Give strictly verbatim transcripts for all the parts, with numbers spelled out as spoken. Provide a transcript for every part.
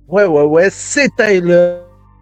Ouais, ouais, ouais, c'est Tyler,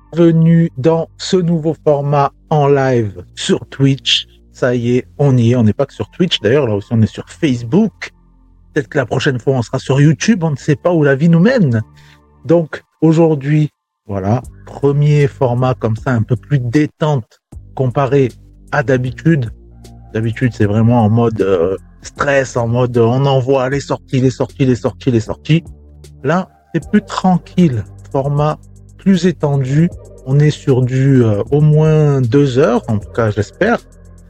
venu dans ce nouveau format en live sur Twitch. Ça y est, on y est. On n'est pas que sur Twitch, d'ailleurs, là aussi on est sur Facebook. Peut-être que la prochaine fois on sera sur YouTube, on ne sait pas où la vie nous mène. Donc aujourd'hui, voilà, premier format comme ça, un peu plus détente comparé à d'habitude. D'habitude, c'est vraiment en mode euh, stress, en mode euh, on envoie les sorties, les sorties, les sorties, les sorties. Là, c'est plus tranquille, format plus étendu. On est sur du euh, au moins deux heures, en tout cas j'espère.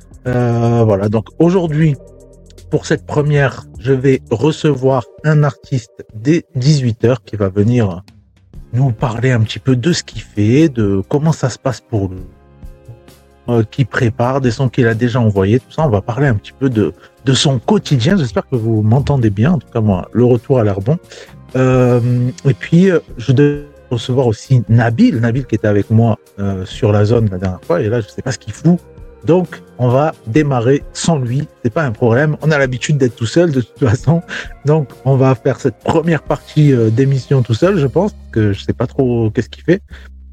Euh, voilà, donc aujourd'hui, pour cette première, je vais recevoir un artiste dès dix-huit heures qui va venir nous parler un petit peu de ce qu'il fait, de comment ça se passe pour lui, euh, qui prépare, des sons qu'il a déjà envoyés, tout ça. On va parler un petit peu de, de son quotidien. J'espère que vous m'entendez bien. En tout cas, moi, le retour a l'air bon. Euh, et puis, je devais recevoir aussi Nabil, Nabil qui était avec moi euh, sur la zone la dernière fois. Et là, je sais pas ce qu'il fout. Donc, on va démarrer sans lui. C'est pas un problème. On a l'habitude d'être tout seul de toute façon. Donc, on va faire cette première partie euh, d'émission tout seul, je pense, parce que je sais pas trop qu'est-ce qu'il fait.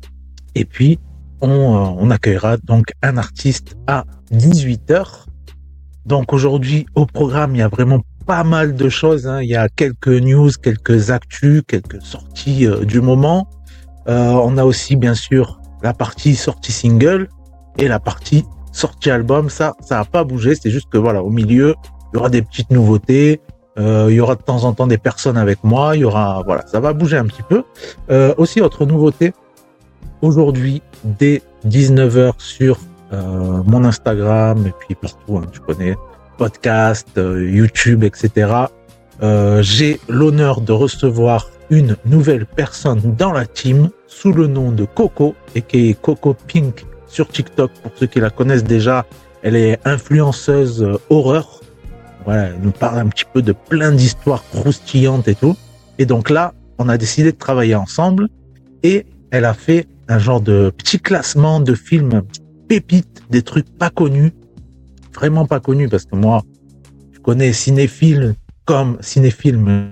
Et puis, on, euh, on accueillera donc un artiste à dix-huit heures. Donc, aujourd'hui, au programme, il y a vraiment pas mal de choses, hein. Il y a quelques news, quelques actus, quelques sorties euh, du moment. Euh, on a aussi, bien sûr, la partie sortie single et la partie sortie album. Ça, ça n'a pas bougé. C'est juste que, voilà, au milieu, il y aura des petites nouveautés. Euh, il y aura de temps en temps des personnes avec moi. Il y aura, voilà, ça va bouger un petit peu. Euh, aussi, autre nouveauté, aujourd'hui, dès dix-neuf heures sur euh, mon Instagram et puis partout, hein, tu connais, podcast, euh, YouTube, et cetera. Euh, j'ai l'honneur de recevoir une nouvelle personne dans la team sous le nom de Coco, et qui est Coco Pink sur TikTok. Pour ceux qui la connaissent déjà, elle est influenceuse euh, horreur. Voilà, elle nous parle un petit peu de plein d'histoires croustillantes et tout. Et donc là, on a décidé de travailler ensemble et elle a fait un genre de petit classement de films pépites, des trucs pas connus. Vraiment pas connu, parce que moi, je connais cinéphile comme cinéphile,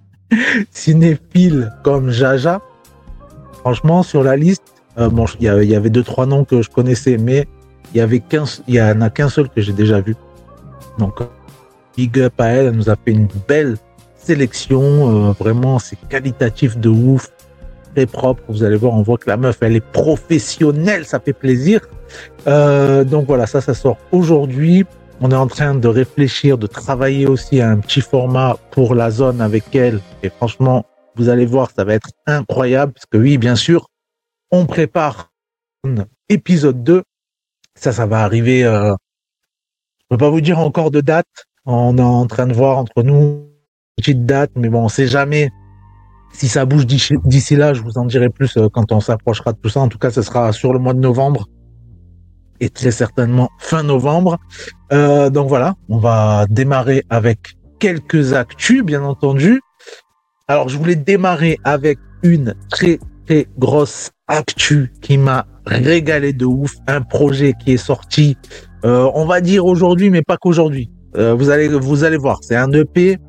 cinéphile comme Jaja. Franchement, sur la liste, euh, bon, il y, y avait deux trois noms que je connaissais, mais il y avait qu'un, il y en a qu'un seul que j'ai déjà vu. Donc, big up à elle, elle nous a fait une belle sélection. Euh, vraiment, c'est qualitatif de ouf, très propre. Vous allez voir, on voit que la meuf, elle est professionnelle, ça fait plaisir. Euh, donc voilà, ça, ça sort aujourd'hui. On est en train de réfléchir, de travailler aussi à un petit format pour la zone avec elle. Et franchement, vous allez voir, ça va être incroyable. Parce que oui, bien sûr, on prépare épisode deux. Ça, ça va arriver. Euh, je peux pas vous dire encore de date. On est en train de voir entre nous une petite date, mais bon, on sait jamais. Si ça bouge d'ici, d'ici là, je vous en dirai plus quand on s'approchera de tout ça. En tout cas, ce sera sur le mois de novembre. Et très certainement fin novembre. Euh, donc voilà, on va démarrer avec quelques actus, bien entendu. Alors, je voulais démarrer avec une très, très grosse actu qui m'a régalé de ouf. Un projet qui est sorti, euh, on va dire aujourd'hui, mais pas qu'aujourd'hui. Euh, vous allez, vous allez voir, c'est un E P,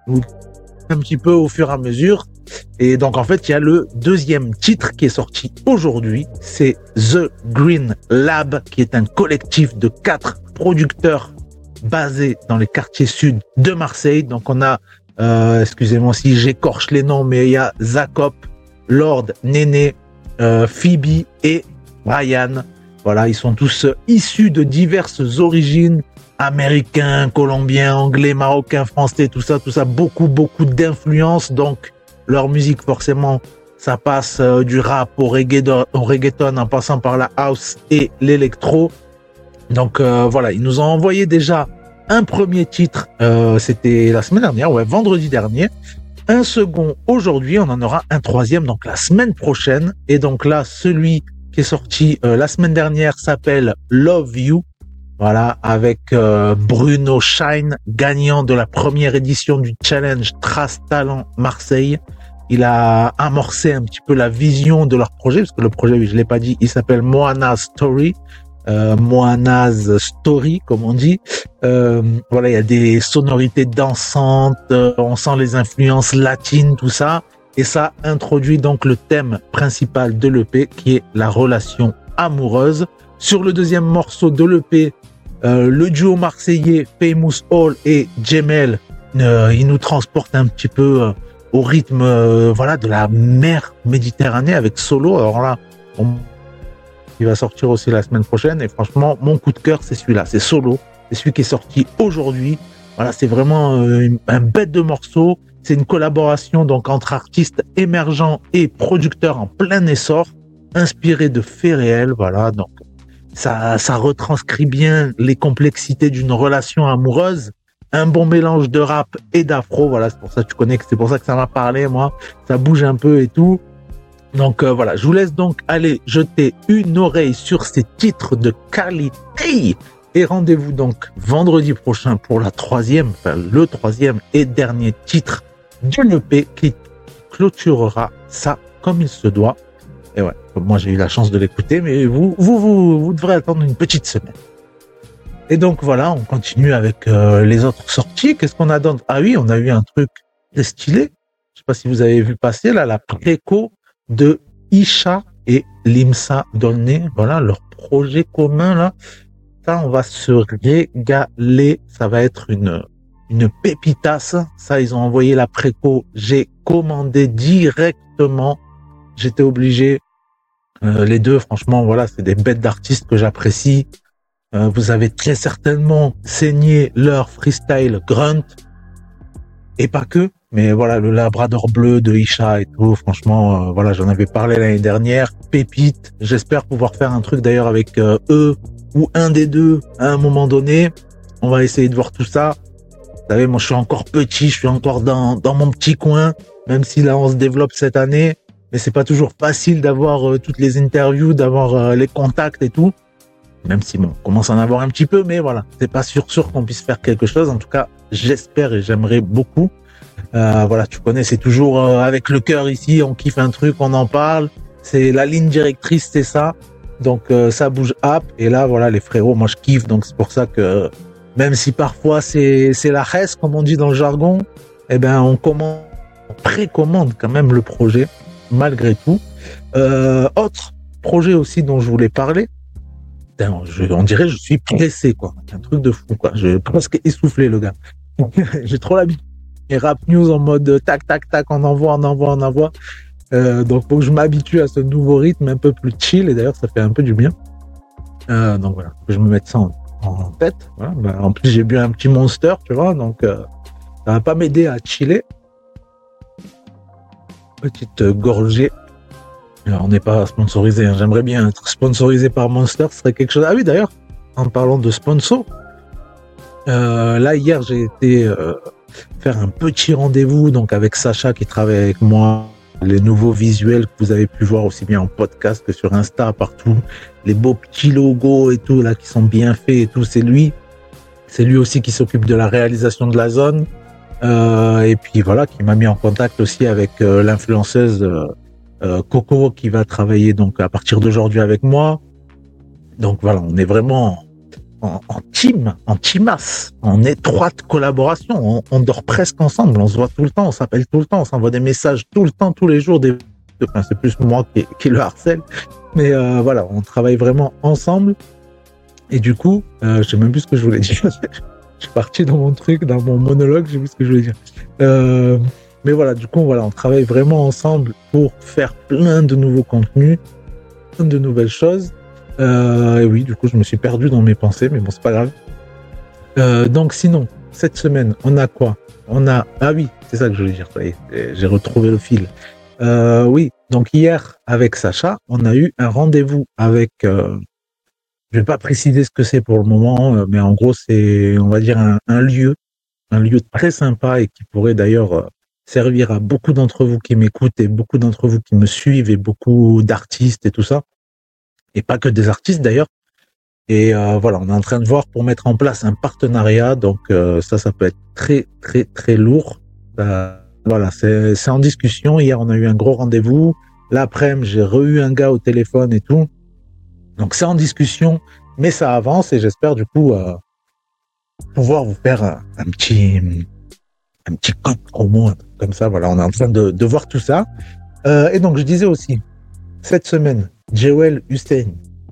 un petit peu au fur et à mesure. Et donc, en fait, il y a le deuxième titre qui est sorti aujourd'hui. C'est The Green Lab, qui est un collectif de quatre producteurs basés dans les quartiers sud de Marseille. Donc, on a, euh, excusez-moi si j'écorche les noms, mais il y a Zakop, Lord, Néné, euh, Phoebe et Brian. Voilà, ils sont tous issus de diverses origines. Américains, colombiens, anglais, marocains, français, tout ça, tout ça. Beaucoup, beaucoup d'influences. Donc, leur musique, forcément, ça passe euh, du rap au reggaeton, au reggaeton en passant par la house et l'électro. Donc euh, voilà, ils nous ont envoyé déjà un premier titre, euh, c'était la semaine dernière, ouais, vendredi dernier. Un second aujourd'hui, on en aura un troisième, donc la semaine prochaine. Et donc là, celui qui est sorti euh, la semaine dernière s'appelle Love You. Voilà, avec euh, Bruno Shine, gagnant de la première édition du challenge Trace Talent Marseille. Il a amorcé un petit peu la vision de leur projet, parce que le projet, oui, je l'ai pas dit, il s'appelle Moana's Story. Euh, Moana's Story, comme on dit. Euh, voilà, il y a des sonorités dansantes, euh, on sent les influences latines, tout ça. Et ça introduit donc le thème principal de l'E P qui est la relation amoureuse. Sur le deuxième morceau de l'E P, euh, le duo marseillais Famous Hall et Jemel, euh, ils nous transportent un petit peu euh, au rythme euh, voilà, de la mer Méditerranée avec Solo. Alors là, on... il va sortir aussi la semaine prochaine et franchement, mon coup de cœur, c'est celui-là, c'est Solo. C'est celui qui est sorti aujourd'hui. Voilà, c'est vraiment euh, un bête de morceau. C'est une collaboration donc entre artistes émergents et producteurs en plein essor, inspiré de faits réels. Voilà, donc ça, ça retranscrit bien les complexités d'une relation amoureuse. Un bon mélange de rap et d'afro. Voilà, c'est pour ça que tu connais, c'est pour ça que ça m'a parlé, moi. Ça bouge un peu et tout. Donc euh, voilà, je vous laisse donc aller jeter une oreille sur ces titres de qualité. Et rendez-vous donc vendredi prochain pour la troisième, enfin le troisième et dernier titre du E P qui clôturera ça comme il se doit. Et ouais, moi j'ai eu la chance de l'écouter, mais vous, vous, vous, vous devrez attendre une petite semaine. Et donc voilà, on continue avec euh, les autres sorties. Qu'est-ce qu'on a d'autre? Ah oui, on a eu un truc très stylé. Je sais pas si vous avez vu passer là la préco de Isha et Limsa Dolné. Voilà leur projet commun là. Ça, on va se régaler. Ça va être une une pépitasse. Ça, ils ont envoyé la préco. J'ai commandé directement. J'étais obligé. Euh, les deux, franchement, voilà, c'est des bêtes d'artistes que j'apprécie. Euh, vous avez très certainement saigné leur freestyle Grunt. Et pas que. Mais voilà, le Labrador bleu de Isha et tout, franchement, euh, voilà, j'en avais parlé l'année dernière. Pépite. J'espère pouvoir faire un truc d'ailleurs avec euh, eux ou un des deux à un moment donné. On va essayer de voir tout ça. Vous savez, moi, je suis encore petit, je suis encore dans, dans mon petit coin, même si là, on se développe cette année. Mais c'est pas toujours facile d'avoir euh, toutes les interviews, d'avoir euh, les contacts et tout. Même si, bon, on commence à en avoir un petit peu, mais voilà, c'est pas sûr, sûr qu'on puisse faire quelque chose. En tout cas, j'espère et j'aimerais beaucoup. Euh, voilà, tu connais, c'est toujours euh, avec le cœur ici, on kiffe un truc, on en parle. C'est la ligne directrice, c'est ça. Donc euh, ça bouge up. Et là, voilà, les frérots, moi je kiffe. Donc c'est pour ça que même si parfois c'est c'est la hesse, comme on dit dans le jargon, eh ben on commande, on précommande quand même le projet malgré tout. Euh, autre projet aussi dont je voulais parler. Putain, je, on dirait que je suis pressé quoi. Un truc de fou quoi. Je presque essoufflé le gars. J'ai trop l'habitude. Et rap news en mode tac tac tac, on envoie, on envoie, on envoie. Euh, donc faut que je m'habitue à ce nouveau rythme un peu plus chill et d'ailleurs ça fait un peu du bien. Euh, donc voilà, que je me mette ça en, en tête. Voilà. Bah, en plus j'ai bu un petit Monster, tu vois, donc euh, ça va pas m'aider à chiller. Petite euh, gorgée. Alors, on n'est pas sponsorisé, hein. J'aimerais bien être sponsorisé par Monster, ce serait quelque chose. Ah oui d'ailleurs, en parlant de sponsor, euh, là hier j'ai été euh, faire un petit rendez-vous donc avec Sacha qui travaille avec moi. Les nouveaux visuels que vous avez pu voir aussi bien en podcast que sur Insta, partout, les beaux petits logos et tout là qui sont bien faits et tout, c'est lui. C'est lui aussi qui s'occupe de la réalisation de la zone. Euh, et puis voilà, qui m'a mis en contact aussi avec euh, l'influenceuse euh, euh, Coco qui va travailler donc à partir d'aujourd'hui avec moi. Donc voilà, on est vraiment en, en team, en teamasse, en étroite collaboration. On, on dort presque ensemble, on se voit tout le temps, on s'appelle tout le temps, on s'envoie des messages tout le temps, tous les jours. Des... Enfin, c'est plus moi qui, qui le harcèle, mais euh, voilà, on travaille vraiment ensemble. Et du coup, euh, je sais même plus ce que je voulais dire. Je suis parti dans mon truc, dans mon monologue, je sais plus ce que je voulais dire. Euh, mais voilà, du coup, voilà, on travaille vraiment ensemble pour faire plein de nouveaux contenus, plein de nouvelles choses. Euh, et oui, du coup, je me suis perdu dans mes pensées, mais bon, c'est pas grave. Euh, donc, sinon, cette semaine, on a quoi? On a... Ah oui, c'est ça que je voulais dire. Ça y est, j'ai retrouvé le fil. Euh, oui, donc hier, avec Sacha, on a eu un rendez-vous avec... Euh, je vais pas préciser ce que c'est pour le moment, mais en gros, c'est, on va dire, un, un lieu, un lieu très sympa et qui pourrait d'ailleurs servir à beaucoup d'entre vous qui m'écoutent et beaucoup d'entre vous qui me suivent et beaucoup d'artistes et tout ça. Et pas que des artistes d'ailleurs. Et euh, voilà, on est en train de voir pour mettre en place un partenariat. Donc euh, ça, ça peut être très, très, très lourd. Euh, voilà, c'est, c'est en discussion. Hier, on a eu un gros rendez-vous. L'après-midi, j'ai re-eu un gars au téléphone et tout. Donc c'est en discussion, mais ça avance et j'espère du coup euh, pouvoir vous faire un, un petit un petit code promo comme ça, voilà, on est en train de, de voir tout ça. Euh, et donc, je disais aussi, cette semaine, Jewel Hussein,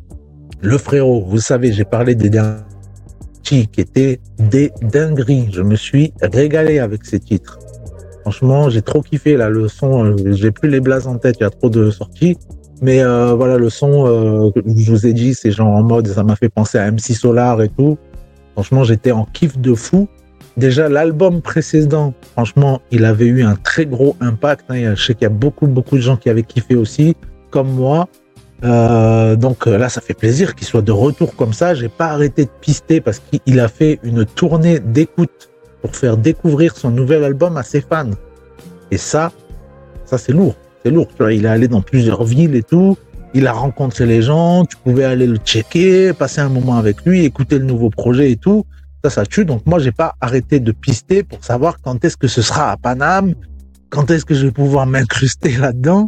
le frérot, vous savez, j'ai parlé des derniers qui étaient des dingueries. Je me suis régalé avec ces titres. Franchement, j'ai trop kiffé là, le son. Euh, j'ai plus les blazes en tête, il y a trop de sorties. Mais euh, voilà, le son, euh, je vous ai dit, c'est genre en mode, ça m'a fait penser à M C Solar et tout. Franchement, j'étais en kiff de fou. Déjà, l'album précédent, franchement, il avait eu un très gros impact. Hein. Je sais qu'il y a beaucoup, beaucoup de gens qui avaient kiffé aussi, comme moi. Euh, donc là, ça fait plaisir qu'il soit de retour comme ça. J'ai pas arrêté de pister parce qu'il a fait une tournée d'écoute pour faire découvrir son nouvel album à ses fans. Et ça, ça c'est lourd. C'est lourd. Tu vois, il est allé dans plusieurs villes et tout. Il a rencontré les gens. Tu pouvais aller le checker, passer un moment avec lui, écouter le nouveau projet et tout. Ça, ça tue. Donc moi, j'ai pas arrêté de pister pour savoir quand est-ce que ce sera à Paname, quand est-ce que je vais pouvoir m'incruster là-dedans.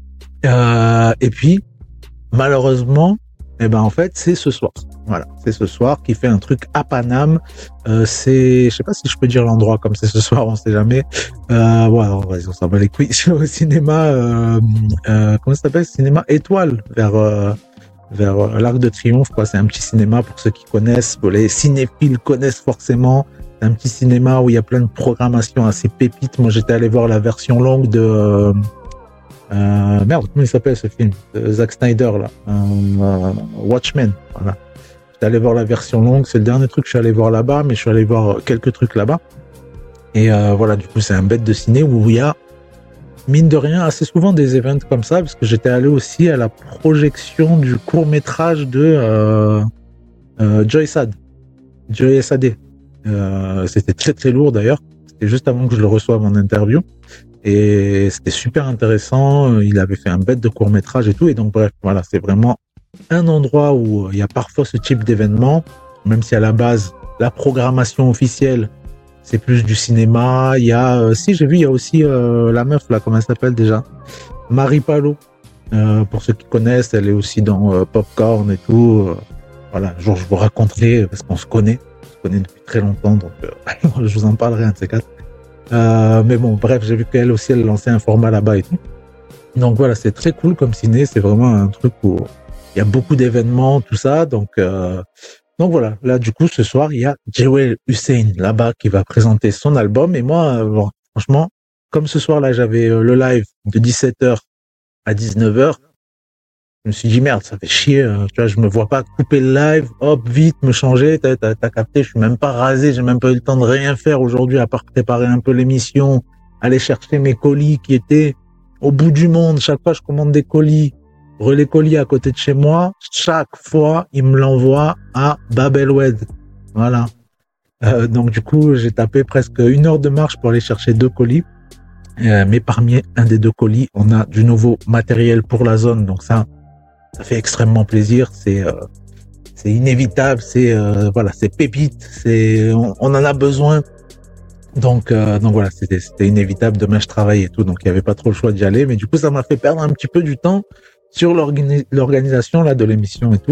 Euh, et puis, malheureusement, eh ben en fait, c'est ce soir. Voilà, c'est ce soir qui fait un truc à Paname. Euh, c'est, je sais pas si je peux dire l'endroit comme c'est ce soir, on sait jamais. Euh, voilà, vas-y, on s'en va les couilles. Je vais au cinéma, euh, euh, comment ça s'appelle, cinéma Étoile, vers euh, vers euh, l'Arc de Triomphe, quoi. C'est un petit cinéma pour ceux qui connaissent, pour les cinéphiles connaissent forcément. C'est un petit cinéma où il y a plein de programmations assez pépites. Moi, j'étais allé voir la version longue de euh, Euh, merde, comment il s'appelle ce film de Zack Snyder là, euh, Watchmen. Voilà. J'étais allé voir la version longue, c'est le dernier truc que je suis allé voir là-bas, mais je suis allé voir quelques trucs là-bas. Et euh, voilà, du coup, c'est un bête de ciné où il y a, mine de rien, assez souvent des events comme ça, parce que j'étais allé aussi à la projection du court-métrage de euh, euh, Joy Sad, Joy S A D. Euh, c'était très très lourd d'ailleurs. C'était juste avant que je le reçoive en interview. Et c'était super intéressant. Il avait fait un bête de court-métrage et tout. Et donc, bref, voilà, c'est vraiment un endroit où il y a parfois ce type d'événement, même si à la base, la programmation officielle, c'est plus du cinéma. Il y a, euh, si j'ai vu, il y a aussi euh, la meuf, là, comment elle s'appelle déjà? Marie Palot. Euh, pour ceux qui connaissent, elle est aussi dans euh, Popcorn et tout. Euh, voilà, un jour, je vous raconterai, parce qu'on se connaît. On se connaît depuis très longtemps, donc euh, je vous en parlerai un de ces quatre. Euh, mais bon, bref, j'ai vu qu'elle aussi, elle lançait un format là-bas et tout. Donc voilà, c'est très cool comme ciné. C'est vraiment un truc où il y a beaucoup d'événements, tout ça. Donc, euh, donc voilà. Là, du coup, ce soir, il y a Jewel Hussein là-bas qui va présenter son album. Et moi, euh, bon, franchement, comme ce soir-là, j'avais euh, le live de dix-sept heures à dix-neuf heures. Je me suis dit, merde, ça fait chier. Euh, tu vois, je me vois pas couper le live, hop, vite, me changer. T'as, t'as, t'as capté, je suis même pas rasé. J'ai même pas eu le temps de rien faire aujourd'hui à part préparer un peu l'émission, aller chercher mes colis qui étaient au bout du monde. Chaque fois, je commande des colis, relais colis à côté de chez moi. Chaque fois, ils me l'envoient à Babelwed. Voilà. Euh, donc, du coup, j'ai tapé presque une heure de marche pour aller chercher deux colis. Euh, mais parmi un des deux colis, on a du nouveau matériel pour la zone. Donc ça, ça fait extrêmement plaisir. C'est, euh, c'est inévitable. C'est, euh, voilà, c'est pépite. C'est, on, on en a besoin. Donc, euh, donc voilà, c'était, c'était inévitable. Demain, je travaille et tout, donc il y avait pas trop le choix d'y aller. Mais du coup, ça m'a fait perdre un petit peu du temps sur l'organi- l'organisation là de l'émission et tout.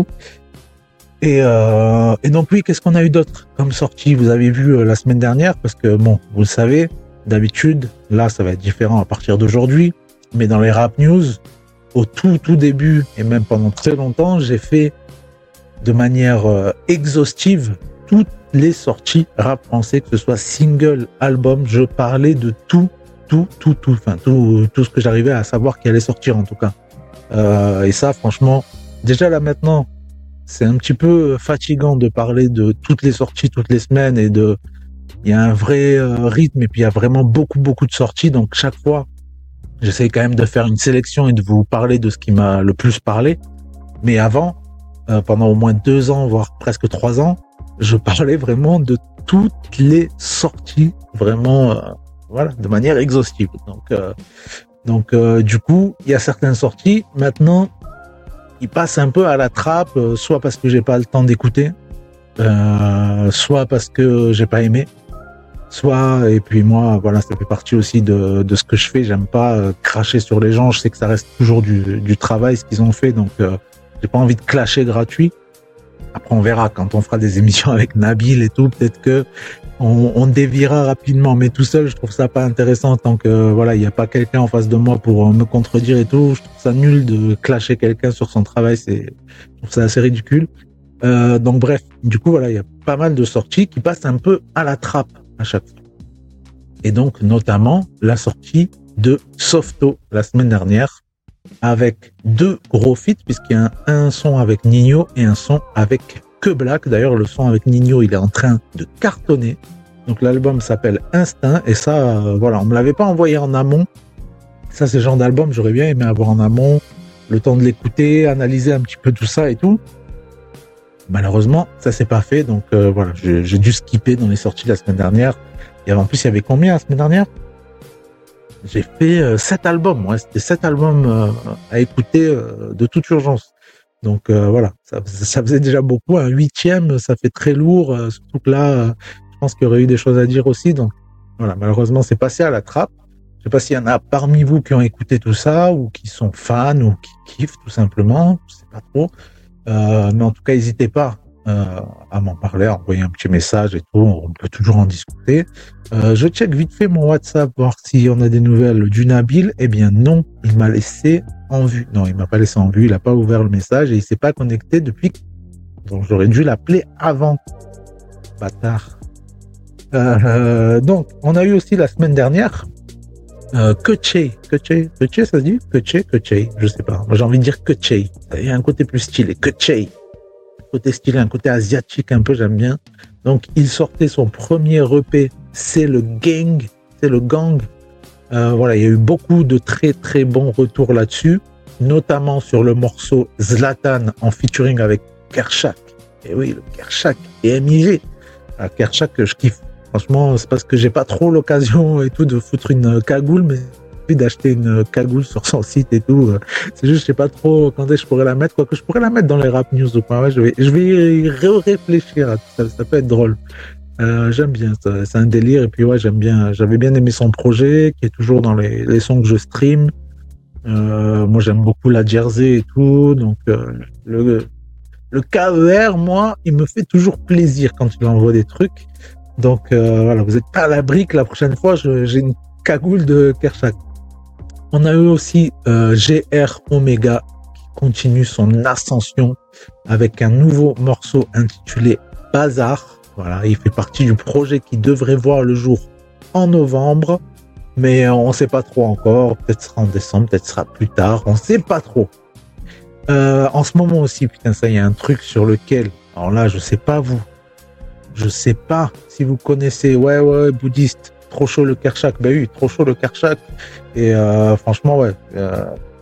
Et, euh, et donc oui, qu'est-ce qu'on a eu d'autre comme sortie? Vous avez vu euh, la semaine dernière, parce que bon, vous le savez, d'habitude, là, ça va être différent à partir d'aujourd'hui. Mais dans les rap news, au tout tout début et même pendant très longtemps, j'ai fait de manière euh, exhaustive toutes les sorties rap français, que ce soit single, album. Je parlais de tout, tout, tout, tout, enfin tout, tout ce que j'arrivais à savoir qui allait sortir en tout cas. Euh, et ça, franchement, déjà là maintenant, c'est un petit peu fatigant de parler de toutes les sorties toutes les semaines et de, il y a un vrai euh, rythme et puis il y a vraiment beaucoup beaucoup de sorties. Donc chaque fois, j'essaie quand même de faire une sélection et de vous parler de ce qui m'a le plus parlé. Mais avant, euh, pendant au moins deux ans, voire presque trois ans, je parlais vraiment de toutes les sorties, vraiment, euh, voilà, de manière exhaustive. Donc, euh, donc, euh, du coup, il y a certaines sorties. Maintenant, ils passent un peu à la trappe, euh, soit parce que j'ai pas le temps d'écouter, euh, soit parce que j'ai pas aimé, soit, et puis moi, voilà, ça fait partie aussi de, de ce que je fais. J'aime pas euh, cracher sur les gens. Je sais que ça reste toujours du, du travail, ce qu'ils ont fait, donc euh, j'ai pas envie de clasher gratuit. Après, on verra quand on fera des émissions avec Nabil et tout. Peut-être que on, on déviera rapidement. Mais tout seul, je trouve ça pas intéressant tant que voilà, il n'y a pas quelqu'un en face de moi pour me contredire et tout. Je trouve ça nul de clasher quelqu'un sur son travail. C'est, je trouve ça assez ridicule. Euh, donc bref, du coup voilà, il y a pas mal de sorties qui passent un peu à la trappe à chaque fois. Et donc notamment la sortie de Softo la semaine dernière, avec deux gros feats, puisqu'il y a un, un son avec Nino et un son avec Que Black. D'ailleurs, le son avec Nino, il est en train de cartonner. Donc l'album s'appelle Instinct, et ça, euh, voilà, on me l'avait pas envoyé en amont. Ça, c'est le genre d'album, j'aurais bien aimé avoir en amont, le temps de l'écouter, analyser un petit peu tout ça et tout. Malheureusement, ça s'est pas fait, donc euh, voilà, j'ai, j'ai dû skipper dans les sorties de la semaine dernière. Et en plus, il y avait combien la semaine dernière ? J'ai fait euh, sept albums, ouais, c'était sept albums euh, à écouter euh, de toute urgence. Donc euh, voilà, ça, ça faisait déjà beaucoup. Un huitième, ça fait très lourd, euh, surtout que là, euh, je pense qu'il y aurait eu des choses à dire aussi. Donc voilà, malheureusement, c'est passé à la trappe. Je sais pas s'il y en a parmi vous qui ont écouté tout ça, ou qui sont fans, ou qui kiffent tout simplement, je sais pas trop. Euh, mais en tout cas, n'hésitez pas euh, à m'en parler, à envoyer un petit message et tout, on peut toujours en discuter. Euh, je check vite fait mon WhatsApp, voir si on a des nouvelles du Nabil. Eh bien non, il m'a laissé en vue. Non, il m'a pas laissé en vue, il a pas ouvert le message et il s'est pas connecté depuis. Donc j'aurais dû l'appeler avant. Bâtard. Euh, donc, on a eu aussi la semaine dernière Euh, Keche, Keche, Keche, ça se dit Keche, Keche, je sais pas. Moi, j'ai envie de dire Keche. Il y a un côté plus stylé. Keche. Un côté stylé, un côté asiatique un peu, j'aime bien. Donc, il sortait son premier E P, c'est le Gang, c'est le Gang. Euh, voilà, il y a eu beaucoup de très très bons retours là-dessus, notamment sur le morceau Zlatan en featuring avec Kershak. Et oui, le Kershak et M I G. Ah, Kershak, je kiffe. Franchement, c'est parce que j'ai pas trop l'occasion et tout de foutre une cagoule, mais envie d'acheter une cagoule sur son site et tout. C'est juste, je sais pas trop quand est-ce que je pourrais la mettre, quoique je pourrais la mettre dans les rap news ou pas. Ouais, je vais, je vais y réfléchir. Ça, ça peut être drôle. Euh, j'aime bien, ça, c'est un délire. Et puis ouais, j'aime bien. J'avais bien aimé son projet, qui est toujours dans les, les sons que je stream. Euh, moi, j'aime beaucoup la Jersey et tout. Donc euh, le le K E R, moi, il me fait toujours plaisir quand il envoie des trucs. Donc euh, voilà, vous n'êtes pas à l'abri que la prochaine fois, je, j'ai une cagoule de Kershak. On a eu aussi euh, G R Omega qui continue son ascension avec un nouveau morceau intitulé Bazar. Voilà, il fait partie du projet qui devrait voir le jour en novembre, mais on ne sait pas trop encore. Peut-être sera en décembre, peut-être sera plus tard, on ne sait pas trop. Euh, en ce moment aussi, putain, ça, il y a un truc sur lequel, alors là, je sais pas vous. Je sais pas si vous connaissez, ouais, ouais, bouddhiste, trop chaud le Kershak. Ben oui, trop chaud le Kershak. Et euh, franchement, ouais, euh,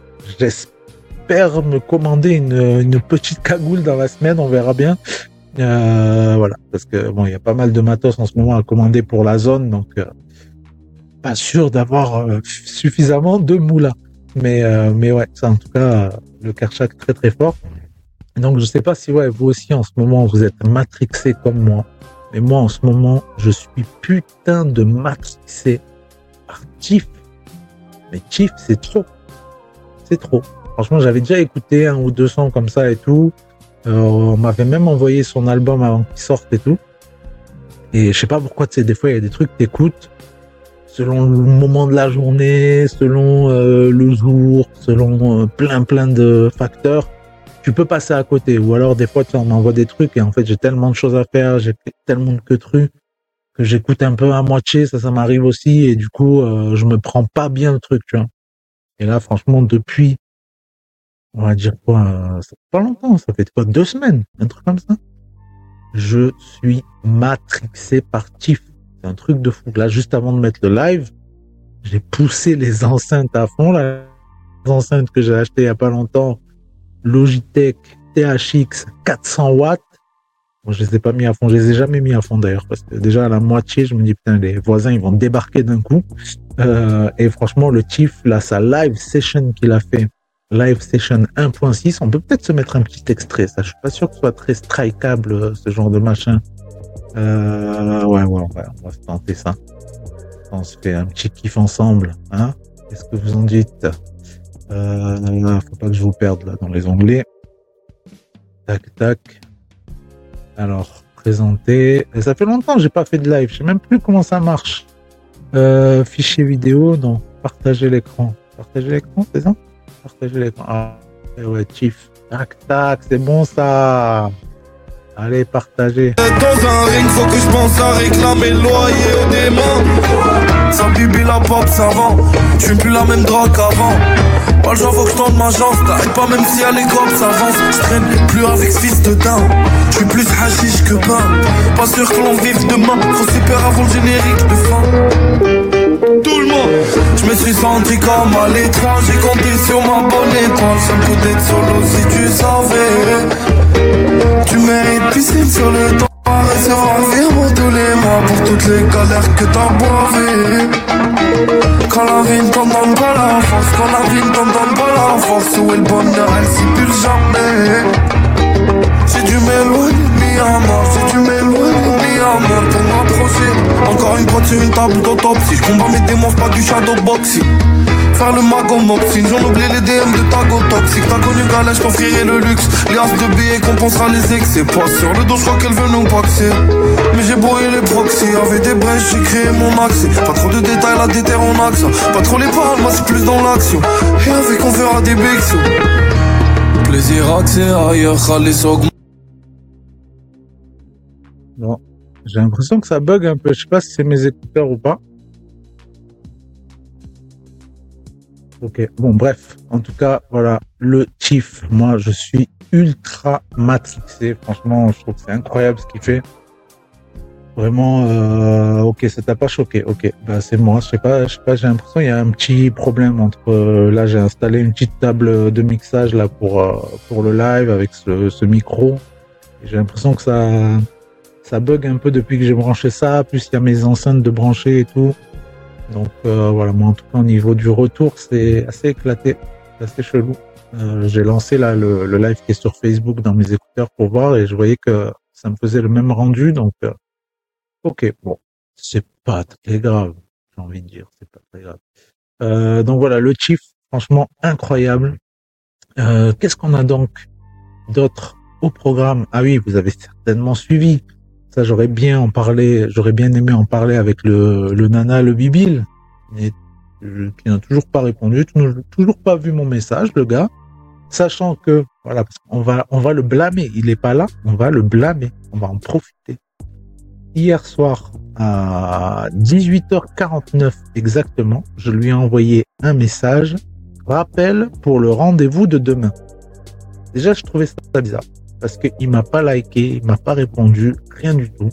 j'espère me commander une, une petite cagoule dans la semaine, on verra bien. Euh, voilà, parce que bon, il y a pas mal de matos en ce moment à commander pour la zone, donc euh, pas sûr d'avoir euh, suffisamment de moula. Mais, euh, mais ouais, ça en tout cas, le Kershak très très fort. Donc je sais pas si ouais, vous aussi en ce moment vous êtes matrixé comme moi. Mais moi, en ce moment, je suis putain de matrixé par Chief. Mais Chief, c'est trop. C'est trop. Franchement, j'avais déjà écouté un ou deux sons comme ça et tout. Euh, on m'avait même envoyé son album avant qu'il sorte et tout. Et je sais pas pourquoi, tu sais, des fois, il y a des trucs que t'écoutes selon le moment de la journée, selon euh, le jour, selon euh, plein, plein de facteurs. Tu peux passer à côté, ou alors des fois tu en m'envoies des trucs et en fait j'ai tellement de choses à faire, j'ai tellement de queutrues que j'écoute un peu à moitié, ça ça m'arrive aussi et du coup euh, je me prends pas bien le truc, tu vois. Et là franchement depuis, on va dire quoi, euh, ça fait pas longtemps, ça fait quoi, deux semaines, un truc comme ça. Je suis matrixé par Tiff, c'est un truc de fou. Là juste avant de mettre le live, j'ai poussé les enceintes à fond, là, les enceintes que j'ai achetées il y a pas longtemps. Logitech T H X quatre cents watts. Bon, je les ai pas mis à fond, je les ai jamais mis à fond d'ailleurs, parce que déjà à la moitié, je me dis putain, les voisins ils vont débarquer d'un coup. Euh, et franchement, le Chief, là, sa live session qu'il a fait, live session un point six, on peut peut-être se mettre un petit extrait, ça, je suis pas sûr que ce soit très strikeable, ce genre de machin. Euh, ouais, ouais, ouais, on va se tenter ça. On se fait un petit kiff ensemble, hein. Qu'est-ce que vous en dites? Euh, faut pas que je vous perde là dans les onglets. Tac, tac. Alors, présenter. Et ça fait longtemps que j'ai pas fait de live. Je sais même plus comment ça marche. Euh, fichier vidéo, non. Partager l'écran. Partager l'écran, c'est ça? Partager l'écran. Ah, ouais, Chief. Tac, tac, c'est bon ça. Allez, partagez. Dans un ring, faut que je pense à réclamer le loyer au démon. Ça bibi la pop, ça vend. Je suis plus la même drogue qu'avant. Pas le genre, faut que je tente ma chance. T'arrêtes pas même si à l'école ça avance. Je traîne plus avec ce fils de dingue. Je suis plus hashish que pain. Pas sûr que l'on vive demain. Faut super avant le générique de fin. Tout le monde. Je me suis senti comme à l'étranger. J'ai compté sur ma bonne étoile. Ça me coûte d'être solo si tu savais. Tu mérites piscine sur le temps. Recevoir un virement tous les mois pour toutes les galères que t'as boivé. Quand la vie ne t'en donne pas la force, quand la vie ne t'en donne pas la force, où est le bonheur, elle s'y pule jamais. J'ai dû m'éloigner de mi-amour, j'ai dû m'éloigner de mi-amour pour m'approcher. Encore une prod sur une table d'autopsie, je combats mes démons, pas du shadowboxing. Faire le mago moxine, j'en oublie les D M de tago toxique. T'as connu galère, je t'offrirai le luxe. Les as de billets compensera les excès. Pas sur le dos, je crois qu'elle veut nous paxer. Mais j'ai brouillé les proxys, avec des brèches, j'ai créé mon accès. Pas trop de détails, la déterre on axe. Pas trop les paroles, moi c'est plus dans l'action. Et avec on fera des big sous. Plaisir accès ailleurs, Khalis augmente. Bon, j'ai l'impression que ça bug un peu. Je sais pas si c'est mes écouteurs ou pas. Ok, bon bref, en tout cas, voilà, le Chief, moi je suis ultra matrixé, franchement, je trouve que c'est incroyable ce qu'il fait. Vraiment, euh, ok, ça t'a pas choqué, ok, bah c'est moi, je sais pas, je sais pas, j'ai l'impression qu'il y a un petit problème entre, euh, là j'ai installé une petite table de mixage là pour, euh, pour le live avec ce, ce micro, et j'ai l'impression que ça, ça bug un peu depuis que j'ai branché ça, plus il y a mes enceintes de brancher et tout. Donc euh, voilà, moi en tout cas au niveau du retour, c'est assez éclaté, c'est assez chelou. Euh, j'ai lancé là le, le live qui est sur Facebook dans mes écouteurs pour voir et je voyais que ça me faisait le même rendu. Donc euh, ok, bon, c'est pas très grave, j'ai envie de dire, c'est pas très grave. Euh, donc voilà, le Chief, franchement incroyable. Euh, qu'est-ce qu'on a donc d'autre au programme? Ah oui, vous avez certainement suivi. Ça, j'aurais bien en parlé, j'aurais bien aimé en parler avec le, le nana, le Bibil, mais, euh, qui n'a toujours pas répondu, toujours, toujours pas vu mon message, le gars, sachant que, voilà, parce qu'on va, on va le blâmer, il est pas là, on va le blâmer, on va en profiter. Hier soir, à dix-huit heures quarante-neuf exactement, je lui ai envoyé un message, rappel pour le rendez-vous de demain. Déjà, je trouvais ça bizarre. Parce qu'il m'a pas liké, il m'a pas répondu, rien du tout.